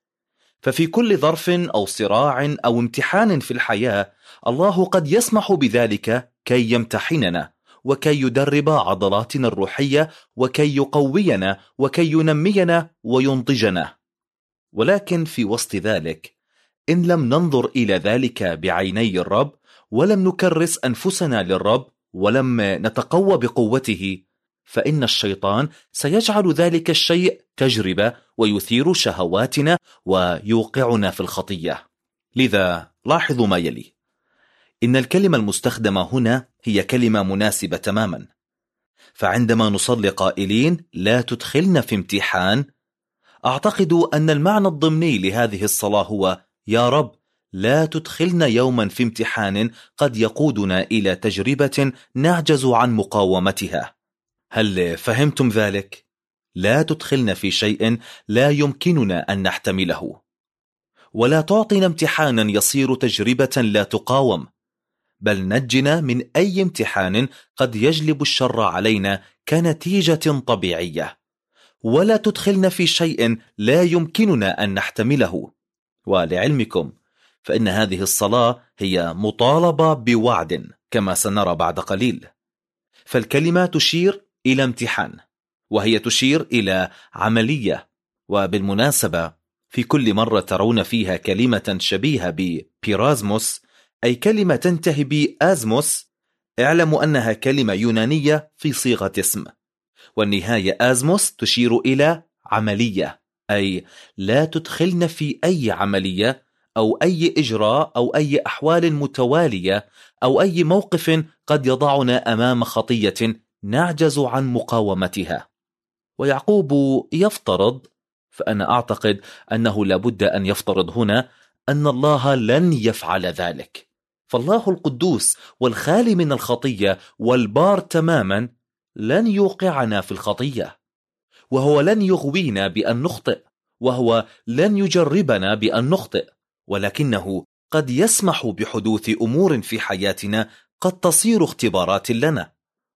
ففي كل ظرف أو صراع أو امتحان في الحياة الله قد يسمح بذلك كي يمتحننا، وكي يدرب عضلاتنا الروحية، وكي يقوينا، وكي ينمينا وينضجنا. ولكن في وسط ذلك، إن لم ننظر إلى ذلك بعيني الرب، ولم نكرس أنفسنا للرب، ولم نتقوى بقوته، فإن الشيطان سيجعل ذلك الشيء تجربة ويثير شهواتنا ويوقعنا في الخطية. لذا لاحظوا ما يلي: إن الكلمة المستخدمة هنا هي كلمة مناسبة تماما. فعندما نصلي قائلين لا تدخلنا في امتحان، أعتقد أن المعنى الضمني لهذه الصلاة هو: يا رب لا تدخلنا يوما في امتحان قد يقودنا إلى تجربة نعجز عن مقاومتها. هل فهمتم ذلك؟ لا تدخلنا في شيء لا يمكننا أن نحتمله، ولا تعطينا امتحانا يصير تجربة لا تقاوم، بل نجنا من أي امتحان قد يجلب الشر علينا كنتيجة طبيعية. ولا تدخلنا في شيء لا يمكننا أن نحتمله. ولعلمكم فإن هذه الصلاة هي مطالبة بوعد كما سنرى بعد قليل. فالكلمة تشير إلى امتحان، وهي تشير إلى عملية. وبالمناسبة في كل مرة ترون فيها كلمة شبيهة ببيرازموس، أي كلمة تنتهي بآزموس، اعلموا أنها كلمة يونانية في صيغة اسم، والنهاية آزموس تشير إلى عملية، أي لا تدخلنا في أي عملية أو أي إجراء أو أي أحوال متوالية أو أي موقف قد يضعنا أمام خطية نعجز عن مقاومتها. ويعقوب يفترض، فأنا أعتقد أنه لابد أن يفترض هنا أن الله لن يفعل ذلك. فالله القدوس والخالي من الخطية والبار تماما لن يوقعنا في الخطية، وهو لن يغوينا بأن نخطئ، وهو لن يجربنا بأن نخطئ، ولكنه قد يسمح بحدوث أمور في حياتنا قد تصير اختبارات لنا.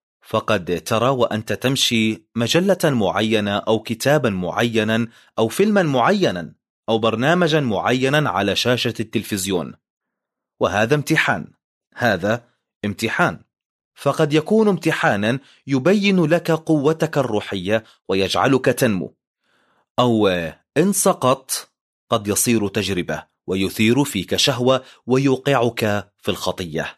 فقد ترى وأنت تمشي مجلة معينة أو كتابا معينا أو فيلما معينا أو برنامجا معينا على شاشة التلفزيون، وهذا امتحان. هذا امتحان، فقد يكون امتحانا يبين لك قوتك الروحية ويجعلك تنمو، أو إن سقطت قد يصير تجربة ويثير فيك شهوة ويوقعك في الخطية،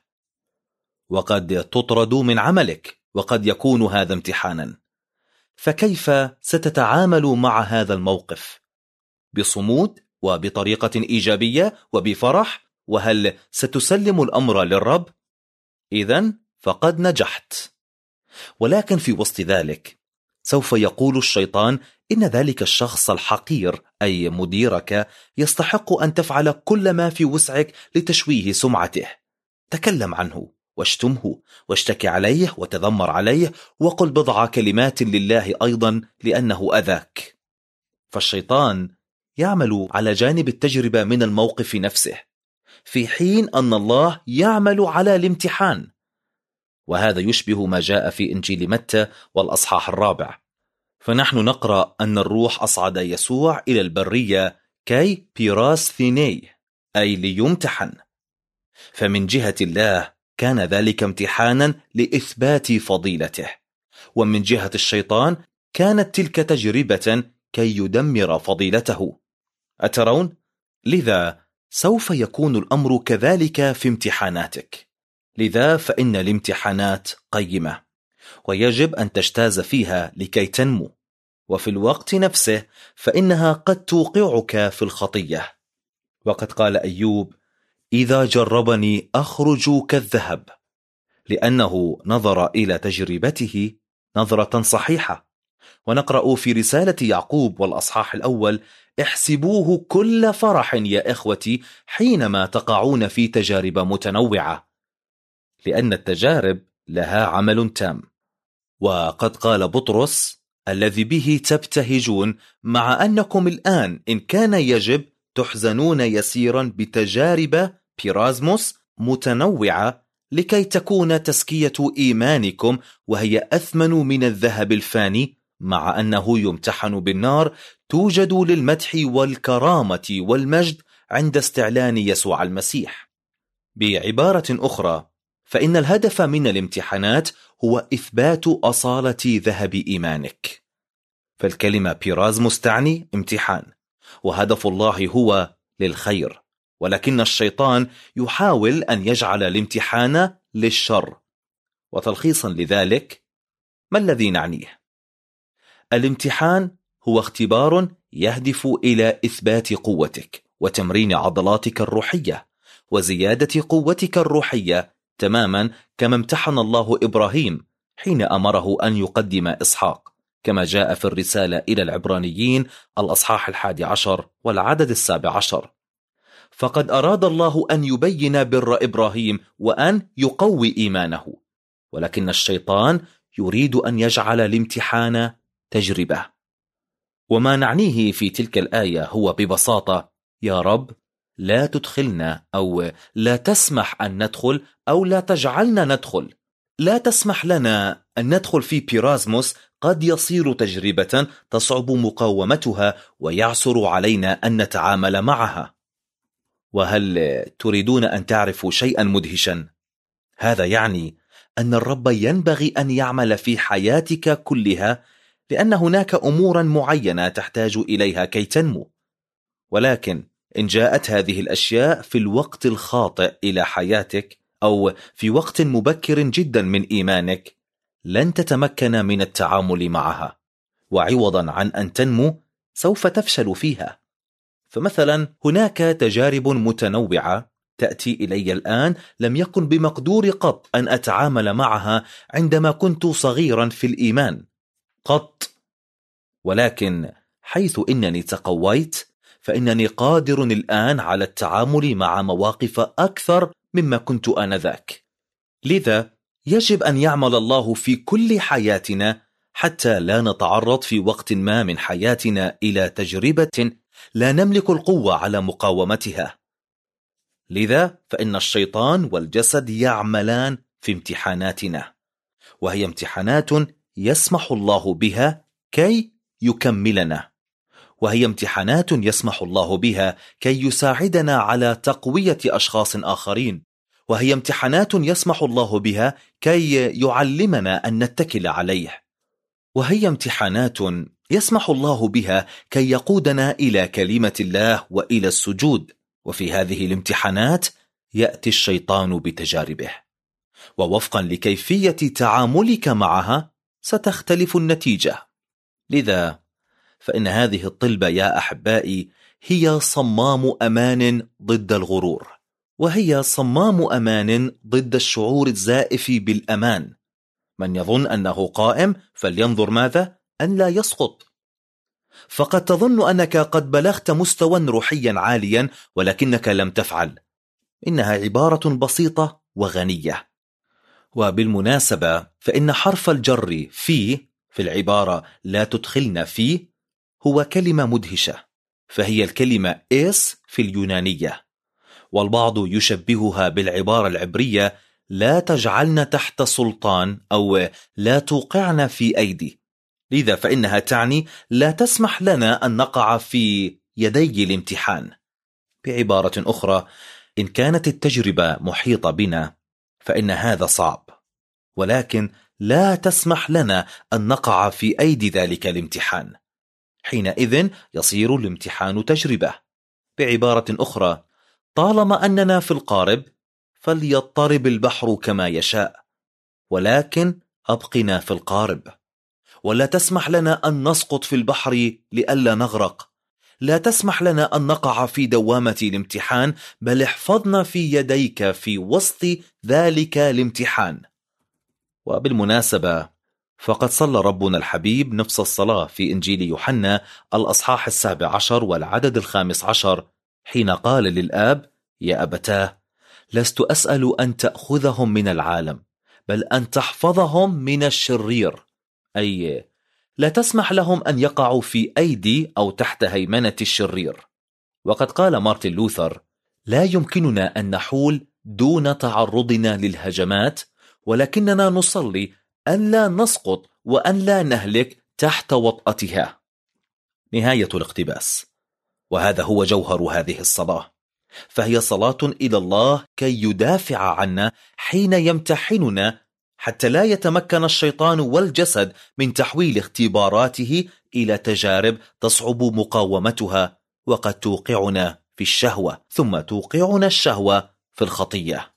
وقد تطرد من عملك، وقد يكون هذا امتحانا. فكيف ستتعامل مع هذا الموقف؟ بصمود وبطريقة إيجابية وبفرح؟ وهل ستسلم الأمر للرب؟ إذن فقد نجحت. ولكن في وسط ذلك سوف يقول الشيطان إن ذلك الشخص الحقير أي مديرك يستحق أن تفعل كل ما في وسعك لتشويه سمعته. تكلم عنه واشتمه واشتكي عليه وتذمر عليه وقل بضع كلمات لله أيضا لأنه أذاك. فالشيطان يعمل على جانب التجربة من الموقف نفسه، في حين أن الله يعمل على الامتحان. وهذا يشبه ما جاء في إنجيل متى والأصحاح الرابع. فنحن نقرأ أن الروح أصعد يسوع إلى البرية كي بيراثيني، أي ليمتحن. فمن جهة الله كان ذلك امتحانا لإثبات فضيلته، ومن جهة الشيطان كانت تلك تجربة كي يدمر فضيلته. أترون؟ لذا سوف يكون الأمر كذلك في امتحاناتك. لذا فإن الامتحانات قيمة، ويجب أن تجتاز فيها لكي تنمو، وفي الوقت نفسه فإنها قد توقعك في الخطية. وقد قال أيوب: إذا جربني أخرج كالذهب، لأنه نظر إلى تجربته نظرة صحيحة. ونقرأ في رسالة يعقوب والأصحاح الأول: احسبوه كل فرح يا إخوتي حينما تقعون في تجارب متنوعة، لأن التجارب لها عمل تام. وقد قال بطرس: الذي به تبتهجون، مع أنكم الآن إن كان يجب تحزنون يسيرا بتجارب بيرازموس متنوعة، لكي تكون تزكية إيمانكم وهي أثمن من الذهب الفاني، مع أنه يمتحن بالنار، توجد للمدح والكرامة والمجد عند استعلان يسوع المسيح. بعبارة أخرى، فإن الهدف من الامتحانات هو إثبات أصالة ذهب إيمانك. فالكلمة بيرازموس تعني امتحان، وهدف الله هو للخير، ولكن الشيطان يحاول أن يجعل الامتحان للشر. وتلخيصا لذلك، ما الذي نعنيه؟ الامتحان هو اختبار يهدف إلى إثبات قوتك وتمرين عضلاتك الروحية وزيادة قوتك الروحية، تماما كما امتحن الله إبراهيم حين أمره أن يقدم إسحاق، كما جاء في الرسالة إلى العبرانيين الأصحاح الحادي عشر والعدد السابع عشر. فقد أراد الله أن يبين بر إبراهيم وأن يقوي إيمانه، ولكن الشيطان يريد أن يجعل الامتحان تجربة. وما نعنيه في تلك الآية هو ببساطة: يا رب لا تدخلنا، أو لا تسمح أن ندخل، أو لا تجعلنا ندخل. لا تسمح لنا أن ندخل في بيرازموس، قد يصير تجربة تصعب مقاومتها ويعسر علينا أن نتعامل معها. وهل تريدون أن تعرفوا شيئا مدهشا؟ هذا يعني أن الرب ينبغي أن يعمل في حياتك كلها، لأن هناك أمورا معينة تحتاج إليها كي تنمو. ولكن إن جاءت هذه الأشياء في الوقت الخاطئ إلى حياتك، أو في وقت مبكر جدا من إيمانك، لن تتمكن من التعامل معها، وعوضا عن أن تنمو سوف تفشل فيها. فمثلا هناك تجارب متنوعة تأتي إلي الآن لم يكن بمقدور قط أن أتعامل معها عندما كنت صغيرا في الإيمان قط، ولكن حيث إنني تقويت فإنني قادر الآن على التعامل مع مواقف أكثر مما كنت آنذاك. لذا يجب أن يعمل الله في كل حياتنا حتى لا نتعرض في وقت ما من حياتنا إلى تجربة لا نملك القوة على مقاومتها. لذا فإن الشيطان والجسد يعملان في امتحاناتنا، وهي امتحانات يسمح الله بها كي يكملنا، وهي امتحانات يسمح الله بها كي يساعدنا على تقوية أشخاص آخرين، وهي امتحانات يسمح الله بها كي يعلمنا أن نتكل عليه، وهي امتحانات يسمح الله بها كي يقودنا إلى كلمة الله وإلى السجود. وفي هذه الامتحانات يأتي الشيطان بتجاربه، ووفقا لكيفية تعاملك معها ستختلف النتيجة. لذا فإن هذه الطلبة يا أحبائي هي صمام أمان ضد الغرور، وهي صمام أمان ضد الشعور الزائف بالأمان. من يظن أنه قائم فلينظر ماذا؟ أن لا يسقط. فقد تظن أنك قد بلغت مستوى روحيا عاليا ولكنك لم تفعل. إنها عبارة بسيطة وغنية. وبالمناسبة فإن حرف الجر في في العبارة لا تدخلنا في هو كلمة مدهشة، فهي الكلمة إس في اليونانية، والبعض يشبهها بالعبارة العبرية لا تجعلنا تحت سلطان أو لا توقعنا في أيدي. لذا فإنها تعني لا تسمح لنا أن نقع في يدي الامتحان. بعبارة أخرى، إن كانت التجربة محيطة بنا فإن هذا صعب، ولكن لا تسمح لنا أن نقع في أيدي ذلك الامتحان. حينئذ يصير الامتحان تجربة. بعبارة أخرى، طالما أننا في القارب فليضطرب البحر كما يشاء، ولكن أبقنا في القارب، ولا تسمح لنا أن نسقط في البحر لئلا نغرق. لا تسمح لنا أن نقع في دوامة الامتحان، بل احفظنا في يديك في وسط ذلك الامتحان. وبالمناسبة فقد صلى ربنا الحبيب نفس الصلاة في إنجيل يوحنا الأصحاح السابع عشر والعدد الخامس عشر، حين قال للآب: يا أبتاه، لست أسأل أن تأخذهم من العالم، بل أن تحفظهم من الشرير، أي لا تسمح لهم أن يقعوا في أيدي أو تحت هيمنة الشرير. وقد قال مارتن لوثر: لا يمكننا أن نحول دون تعرضنا للهجمات، ولكننا نصلي أن لا نسقط وأن لا نهلك تحت وطأتها. نهاية الاقتباس. وهذا هو جوهر هذه الصلاة، فهي صلاة إلى الله كي يدافع عنا حين يمتحننا، حتى لا يتمكن الشيطان والجسد من تحويل اختباراته إلى تجارب تصعب مقاومتها، وقد توقعنا في الشهوة، ثم توقعنا الشهوة في الخطية.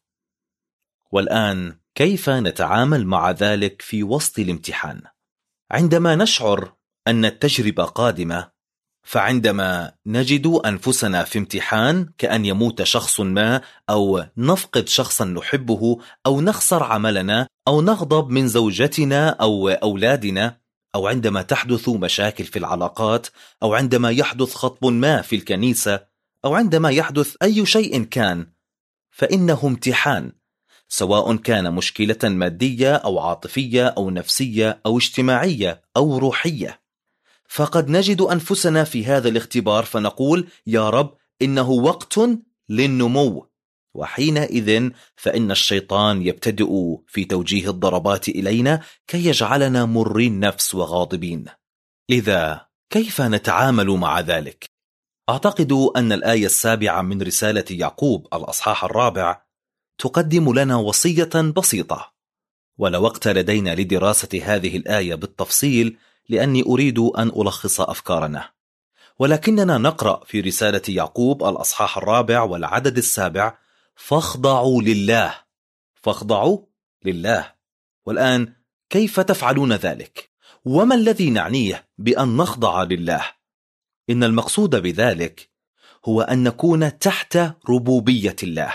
والآن كيف نتعامل مع ذلك في وسط الامتحان؟ عندما نشعر أن التجربة قادمة، فعندما نجد أنفسنا في امتحان كأن يموت شخص ما، أو نفقد شخصا نحبه، أو نخسر عملنا، أو نغضب من زوجتنا أو أولادنا، أو عندما تحدث مشاكل في العلاقات، أو عندما يحدث خطب ما في الكنيسة، أو عندما يحدث أي شيء كان، فإنه امتحان، سواء كان مشكلة مادية أو عاطفية أو نفسية أو اجتماعية أو روحية. فقد نجد أنفسنا في هذا الاختبار فنقول: يا رب، إنه وقت للنمو. وحينئذ فإن الشيطان يبتدئ في توجيه الضربات إلينا كي يجعلنا مرين نفس وغاضبين. لذا كيف نتعامل مع ذلك؟ أعتقد أن الآية السابعة من رسالة يعقوب الأصحاح الرابع تقدم لنا وصية بسيطة، ولا وقت لدينا لدراسة هذه الآية بالتفصيل، لأني أريد أن ألخص أفكارنا، ولكننا نقرأ في رسالة يعقوب الأصحاح الرابع والعدد السابع: فاخضعوا لله. فاخضعوا لله. والآن كيف تفعلون ذلك؟ وما الذي نعنيه بأن نخضع لله؟ إن المقصود بذلك هو أن نكون تحت ربوبية الله.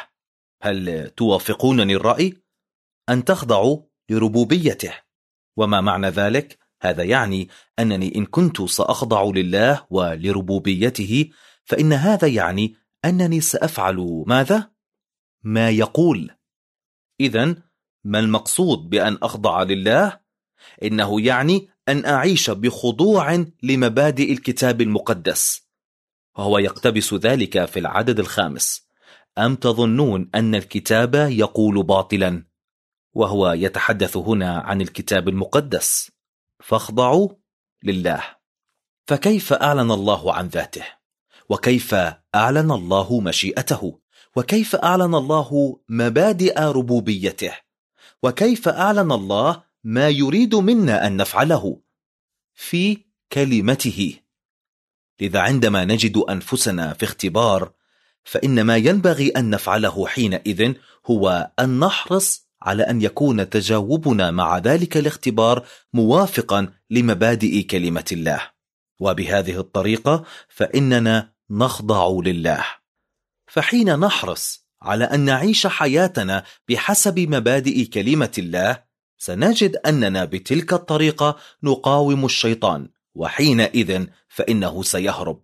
هل توافقونني الرأي؟ أن تخضعوا لربوبيته. وما معنى ذلك؟ هذا يعني أنني إن كنت سأخضع لله ولربوبيته، فإن هذا يعني أنني سأفعل ماذا؟ ما يقول. إذن ما المقصود بأن أخضع لله؟ إنه يعني أن أعيش بخضوع لمبادئ الكتاب المقدس، وهو يقتبس ذلك في العدد الخامس: أم تظنون أن الكتاب يقول باطلا؟ وهو يتحدث هنا عن الكتاب المقدس. فاخضعوا لله. فكيف أعلن الله عن ذاته؟ وكيف أعلن الله مشيئته؟ وكيف أعلن الله مبادئ ربوبيته؟ وكيف أعلن الله ما يريد منا أن نفعله؟ في كلمته. لذا عندما نجد أنفسنا في اختبار، فإن ما ينبغي أن نفعله حينئذ هو أن نحرص على أن يكون تجاوبنا مع ذلك الاختبار موافقا لمبادئ كلمة الله، وبهذه الطريقة فإننا نخضع لله. فحين نحرص على أن نعيش حياتنا بحسب مبادئ كلمة الله، سنجد أننا بتلك الطريقة نقاوم الشيطان، وحينئذ فإنه سيهرب.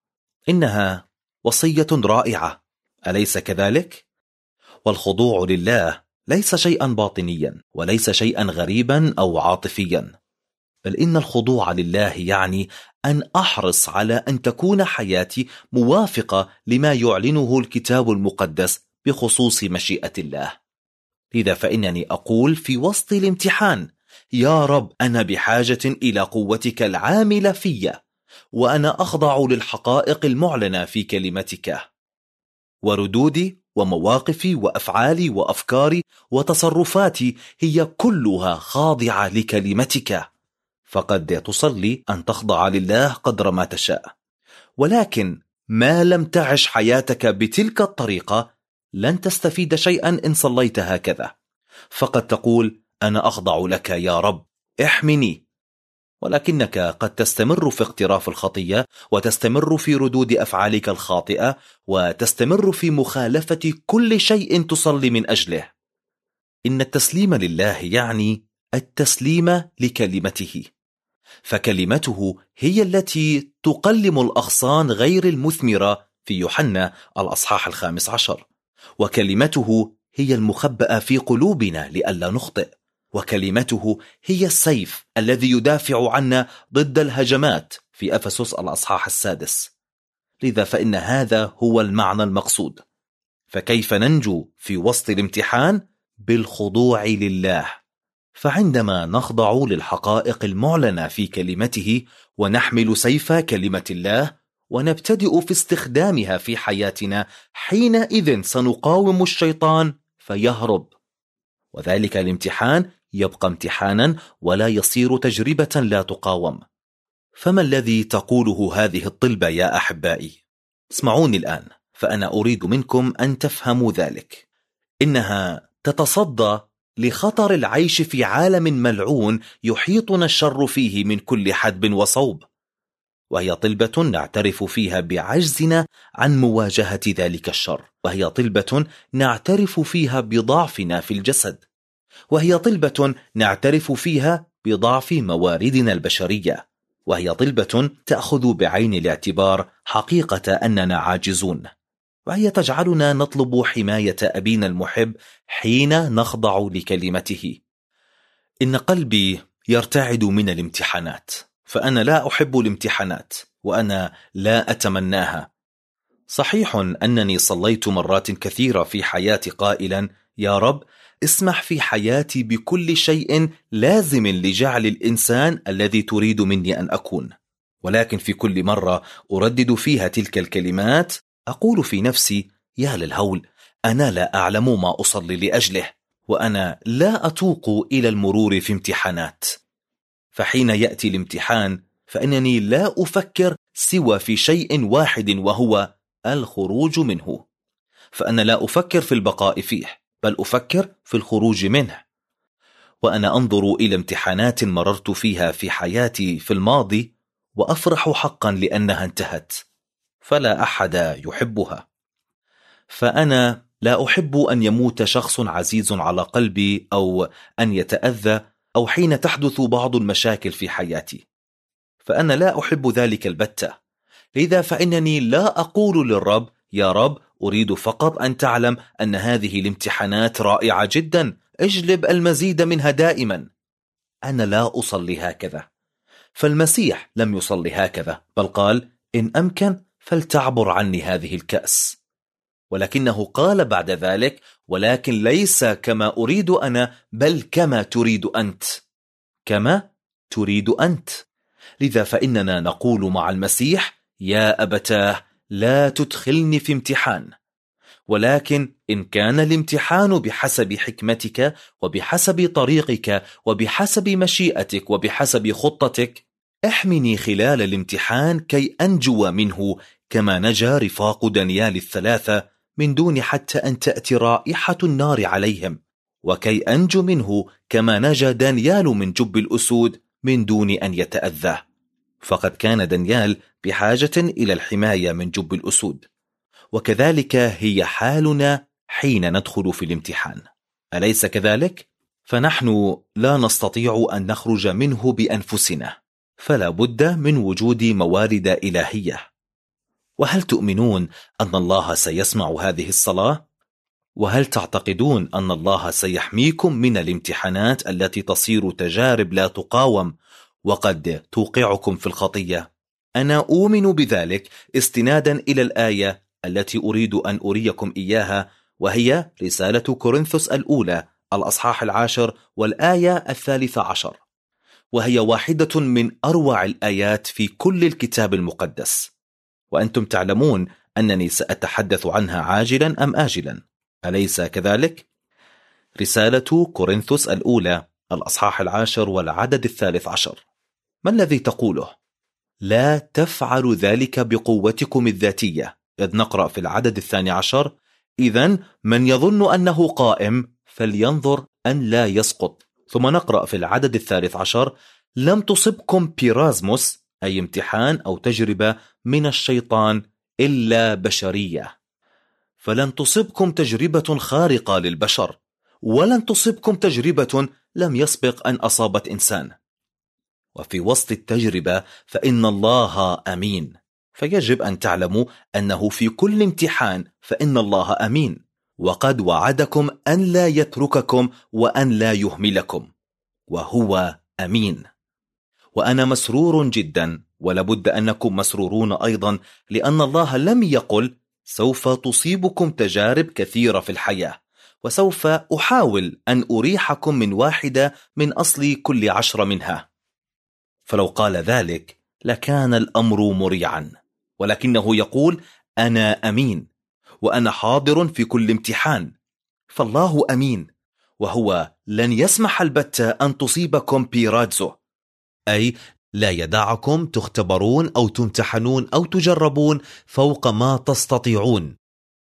إنها وصية رائعة، أليس كذلك؟ والخضوع لله ليس شيئا باطنيا، وليس شيئا غريبا أو عاطفيا، بل إن الخضوع لله يعني أن أحرص على أن تكون حياتي موافقة لما يعلنه الكتاب المقدس بخصوص مشيئة الله. لذا فإنني أقول في وسط الامتحان: يا رب، أنا بحاجة إلى قوتك العاملة في، وأنا أخضع للحقائق المعلنة في كلمتك. وردودي ومواقفي وأفعالي وأفكاري وتصرفاتي هي كلها خاضعة لكلمتك. فقد تصلي أن تخضع لله قدر ما تشاء، ولكن ما لم تعش حياتك بتلك الطريقة لن تستفيد شيئا إن صليت هكذا. فقد تقول أنا أخضع لك يا رب احمني، ولكنك قد تستمر في اقتراف الخطية، وتستمر في ردود أفعالك الخاطئة، وتستمر في مخالفة كل شيء تصلي من أجله. إن التسليم لله يعني التسليم لكلمته، فكلمته هي التي تقلم الأغصان غير المثمرة في يوحنا الأصحاح الخامس عشر، وكلمته هي المخبأة في قلوبنا لئلا نخطئ، وكلمته هي السيف الذي يدافع عنا ضد الهجمات في أفسس الأصحاح السادس. لذا فإن هذا هو المعنى المقصود. فكيف ننجو في وسط الامتحان؟ بالخضوع لله. فعندما نخضع للحقائق المعلنة في كلمته ونحمل سيف كلمة الله ونبتدئ في استخدامها في حياتنا، حينئذ سنقاوم الشيطان فيهرب، وذلك الامتحان يبقى امتحانا ولا يصير تجربة لا تقاوم. فما الذي تقوله هذه الطلبة يا أحبائي؟ اسمعوني الآن، فأنا أريد منكم أن تفهموا ذلك. إنها تتصدى لخطر العيش في عالم ملعون يحيطنا الشر فيه من كل حدب وصوب، وهي طلبة نعترف فيها بعجزنا عن مواجهة ذلك الشر، وهي طلبة نعترف فيها بضعفنا في الجسد، وهي طلبة نعترف فيها بضعف مواردنا البشرية، وهي طلبة تأخذ بعين الاعتبار حقيقة أننا عاجزون، وهي تجعلنا نطلب حماية أبينا المحب حين نخضع لكلمته. إن قلبي يرتعد من الامتحانات، فأنا لا أحب الامتحانات وأنا لا أتمناها. صحيح أنني صليت مرات كثيرة في حياتي قائلا يا رب اسمح في حياتي بكل شيء لازم لجعل الإنسان الذي تريد مني أن أكون، ولكن في كل مرة أردد فيها تلك الكلمات أقول في نفسي يا للهول، أنا لا أعلم ما أصلي لأجله، وأنا لا أتوق إلى المرور في امتحانات. فحين يأتي الامتحان فإنني لا أفكر سوى في شيء واحد، وهو الخروج منه. فأنا لا أفكر في البقاء فيه، بل أفكر في الخروج منه. وأنا أنظر إلى امتحانات مررت فيها في حياتي في الماضي وأفرح حقا لأنها انتهت، فلا أحد يحبها. فأنا لا أحب أن يموت شخص عزيز على قلبي، أو أن يتأذى، أو حين تحدث بعض المشاكل في حياتي، فأنا لا أحب ذلك البتة. لذا فإنني لا أقول للرب يا رب أريد فقط أن تعلم أن هذه الامتحانات رائعة جدا، اجلب المزيد منها دائما. أنا لا أصلي هكذا، فالمسيح لم يصلي هكذا، بل قال إن أمكن فلتعبر عني هذه الكأس، ولكنه قال بعد ذلك ولكن ليس كما أريد أنا بل كما تريد أنت. كما تريد أنت. لذا فإننا نقول مع المسيح يا أبتاه لا تدخلني في امتحان، ولكن إن كان الامتحان بحسب حكمتك وبحسب طريقك وبحسب مشيئتك وبحسب خطتك، احمني خلال الامتحان كي أنجو منه كما نجا رفاق دانيال الثلاثة من دون حتى أن تأتي رائحة النار عليهم، وكي أنجو منه كما نجا دانيال من جب الأسود من دون أن يتأذى. فقد كان دانيال بحاجة إلى الحماية من جب الأسود، وكذلك هي حالنا حين ندخل في الامتحان، أليس كذلك؟ فنحن لا نستطيع أن نخرج منه بأنفسنا، فلا بد من وجود موارد إلهية. وهل تؤمنون أن الله سيسمع هذه الصلاة؟ وهل تعتقدون أن الله سيحميكم من الامتحانات التي تصير تجارب لا تقاوم وقد توقعكم في الخطية؟ أنا أؤمن بذلك استنادا إلى الآية التي أريد أن أريكم إياها، وهي رسالة كورنثوس الأولى الأصحاح العاشر والآية الثالثة عشر، وهي واحدة من أروع الآيات في كل الكتاب المقدس، وأنتم تعلمون أنني سأتحدث عنها عاجلا أم آجلا، أليس كذلك؟ رسالة كورنثوس الأولى الأصحاح العاشر والعدد الثالث عشر. ما الذي تقوله؟ لا تفعل ذلك بقوتكم الذاتية، إذ نقرأ في العدد الثاني عشر: إذن من يظن أنه قائم فلينظر أن لا يسقط. ثم نقرأ في العدد الثالث عشر: لم تصبكم بيرازموس، أي امتحان أو تجربة من الشيطان، إلا بشرية. فلن تصبكم تجربة خارقة للبشر، ولن تصبكم تجربة لم يسبق أن أصابت إنسان. وفي وسط التجربة فإن الله أمين، فيجب أن تعلموا أنه في كل امتحان فإن الله أمين، وقد وعدكم أن لا يترككم وأن لا يهملكم، وهو أمين. وأنا مسرور جدا، ولابد أنكم مسرورون أيضا، لأن الله لم يقل سوف تصيبكم تجارب كثيرة في الحياة، وسوف أحاول أن أريحكم من واحدة من أصل كل عشر منها. فلو قال ذلك لكان الأمر مريعا، ولكنه يقول أنا أمين، وأنا حاضر في كل امتحان. فالله أمين، وهو لن يسمح البتة أن تصيبكم بيرادزو، أي لا يدعكم تختبرون أو تمتحنون أو تجربون فوق ما تستطيعون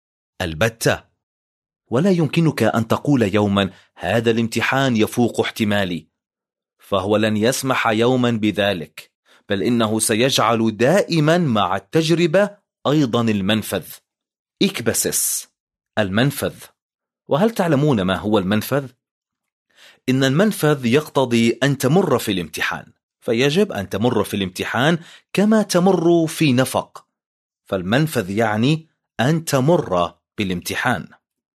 البتة. ولا يمكنك أن تقول يوما هذا الامتحان يفوق احتمالي، فهو لن يسمح يوما بذلك، بل إنه سيجعل دائما مع التجربة أيضا المنفذ، إكبسس، المنفذ. وهل تعلمون ما هو المنفذ؟ إن المنفذ يقتضي أن تمر في الامتحان، فيجب أن تمر في الامتحان كما تمر في نفق. فالمنفذ يعني أن تمر بالامتحان.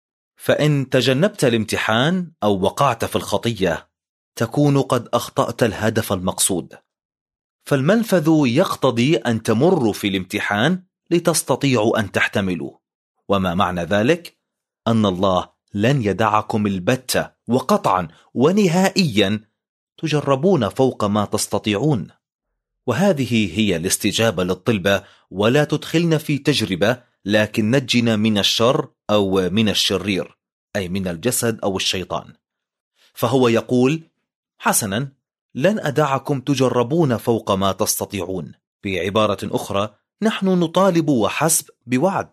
فإن تجنبت الامتحان أو وقعت في الخطية تكون قد أخطأت الهدف المقصود. فالمنفذ يقتضي أن تمر في الامتحان لتستطيعوا أن تحتملوا. وما معنى ذلك؟ أن الله لن يدعكم البتة وقطعا ونهائيا تجربون فوق ما تستطيعون. وهذه هي الاستجابة للطلبة: ولا تدخلنا في تجربة، لكن نجنا من الشر أو من الشرير، أي من الجسد أو الشيطان. فهو يقول حسنا، لن أدعكم تجربون فوق ما تستطيعون. بعبارة أخرى، نحن نطالب وحسب بوعد،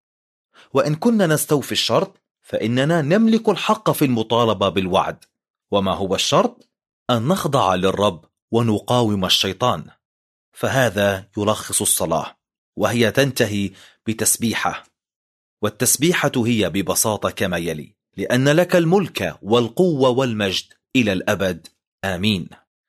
وإن كنا نستوفي الشرط فإننا نملك الحق في المطالبة بالوعد. وما هو الشرط؟ أن نخضع للرب ونقاوم الشيطان. فهذا يلخص الصلاة، وهي تنتهي بتسبيحة. والتسبيحة هي ببساطة كما يلي: لأن لك الملك والقوة والمجد إلى الأبد، آمين.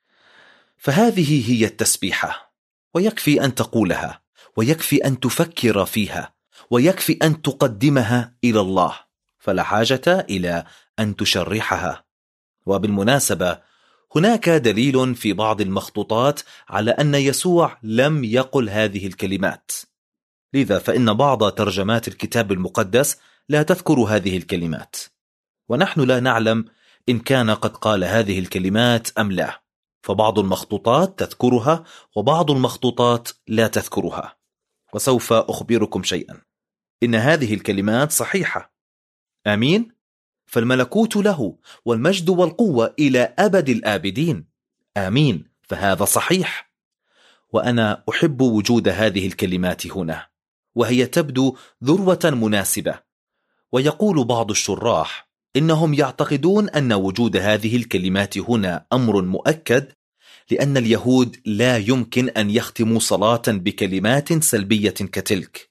فهذه هي التسبيحة، ويكفي أن تقولها، ويكفي أن تفكر فيها، ويكفي أن تقدمها إلى الله، فلا حاجة إلى أن تشرحها. وبالمناسبة هناك دليل في بعض المخطوطات على أن يسوع لم يقل هذه الكلمات، لذا فإن بعض ترجمات الكتاب المقدس لا تذكر هذه الكلمات، ونحن لا نعلم إن كان قد قال هذه الكلمات أم لا. فبعض المخطوطات تذكرها وبعض المخطوطات لا تذكرها. وسوف أخبركم شيئا: إن هذه الكلمات صحيحة. آمين. فالملكوت له والمجد والقوة إلى أبد الآبدين، آمين. فهذا صحيح. وأنا أحب وجود هذه الكلمات هنا، وهي تبدو ذروة مناسبة. ويقول بعض الشراح إنهم يعتقدون أن وجود هذه الكلمات هنا أمر مؤكد، لأن اليهود لا يمكن أن يختموا صلاة بكلمات سلبية كتلك.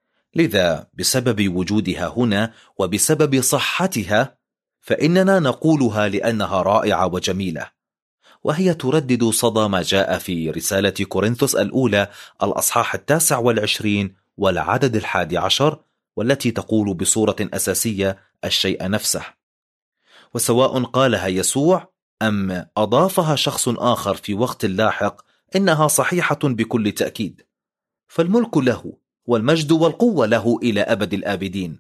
لذا بسبب وجودها هنا وبسبب صحتها فإننا نقولها لأنها رائعة وجميلة. وهي تردد صدى ما جاء في رسالة كورنثوس الأولى الأصحاح التاسع والعشرين والعدد الحادي عشر، والتي تقول بصورة أساسية الشيء نفسه. وسواء قالها يسوع أم أضافها شخص آخر في وقت لاحق، إنها صحيحة بكل تأكيد. فالملك له والمجد والقوة له إلى أبد الآبدين.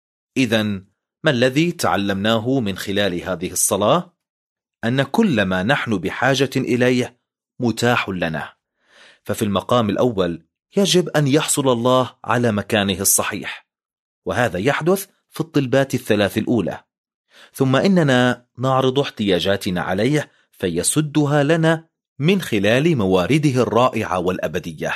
إذن ما الذي تعلمناه من خلال هذه الصلاة؟ أن كل ما نحن بحاجة إليه متاح لنا. ففي المقام الأول يجب أن يحصل الله على مكانه الصحيح، وهذا يحدث في الطلبات الثلاث الأولى. ثم إننا نعرض احتياجاتنا عليه فيسدها لنا من خلال موارده الرائعة والأبدية.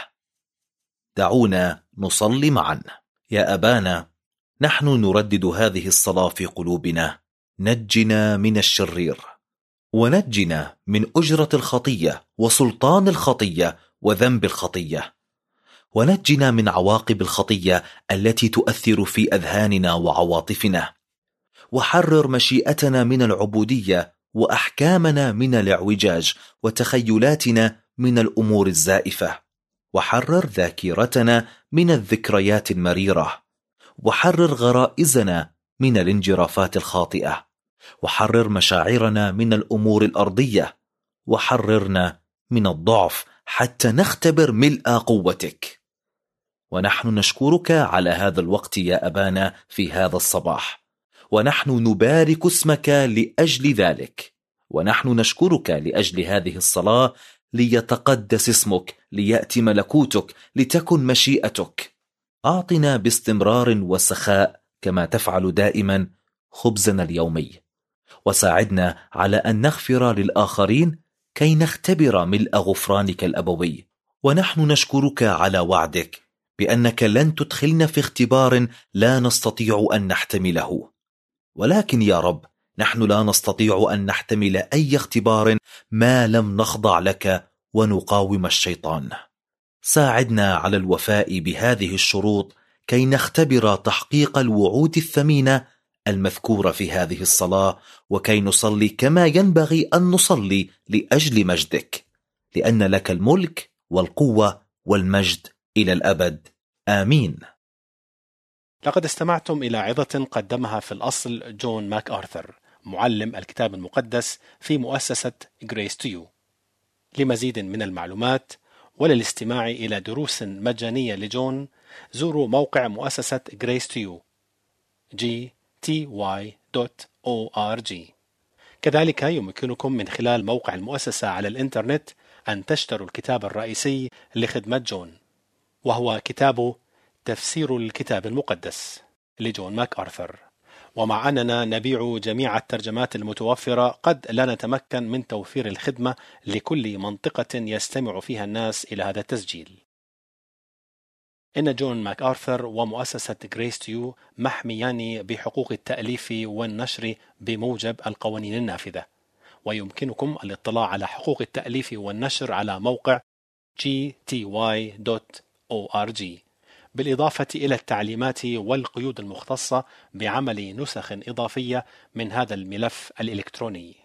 دعونا نصلي معا. يا أبانا، نحن نردد هذه الصلاة في قلوبنا: نجنا من الشرير، ونجنا من أجرة الخطية وسلطان الخطية وذنب الخطية، ونجنا من عواقب الخطية التي تؤثر في أذهاننا وعواطفنا، وحرر مشيئتنا من العبودية وأحكامنا من الاعوجاج وتخيلاتنا من الأمور الزائفة، وحرر ذاكرتنا من الذكريات المريرة، وحرر غرائزنا من الانجرافات الخاطئة، وحرر مشاعرنا من الأمور الأرضية، وحررنا من الضعف حتى نختبر ملء قوتك. ونحن نشكرك على هذا الوقت يا أبانا في هذا الصباح، ونحن نبارك اسمك لأجل ذلك، ونحن نشكرك لأجل هذه الصلاة: ليتقدس اسمك، ليأتي ملكوتك، لتكن مشيئتك. أعطنا باستمرار وسخاء كما تفعل دائما خبزنا اليومي، وساعدنا على أن نغفر للآخرين كي نختبر ملء غفرانك الأبوي. ونحن نشكرك على وعدك بأنك لن تدخلنا في اختبار لا نستطيع أن نحتمله. ولكن يا رب، نحن لا نستطيع أن نحتمل أي اختبار ما لم نخضع لك ونقاوم الشيطان. ساعدنا على الوفاء بهذه الشروط كي نختبر تحقيق الوعود الثمينة المذكورة في هذه الصلاة، وكي نصلي كما ينبغي أن نصلي لأجل مجدك، لأن لك الملك والقوة والمجد إلى الأبد. آمين. لقد استمعتم إلى عظة قدمها في الأصل جون ماك آرثر، معلم الكتاب المقدس في مؤسسة Grace to You. لمزيد من المعلومات وللاستماع إلى دروس مجانية لجون، زوروا موقع مؤسسة Grace to You جي تي واي دوت أو آر جي. كذلك يمكنكم من خلال موقع المؤسسة على الإنترنت أن تشتروا الكتاب الرئيسي لخدمة جون، وهو كتاب تفسير الكتاب المقدس لجون ماك آرثر. ومع أننا نبيع جميع الترجمات المتوفرة، قد لا نتمكن من توفير الخدمة لكل منطقة يستمع فيها الناس إلى هذا التسجيل. إن جون ماك آرثر ومؤسسة Grace to You محميان بحقوق التأليف والنشر بموجب القوانين النافذة، ويمكنكم الاطلاع على حقوق التأليف والنشر على موقع جي تي واي دوت أو آر جي، بالإضافة إلى التعليمات والقيود المختصة بعمل نسخ إضافية من هذا الملف الإلكتروني.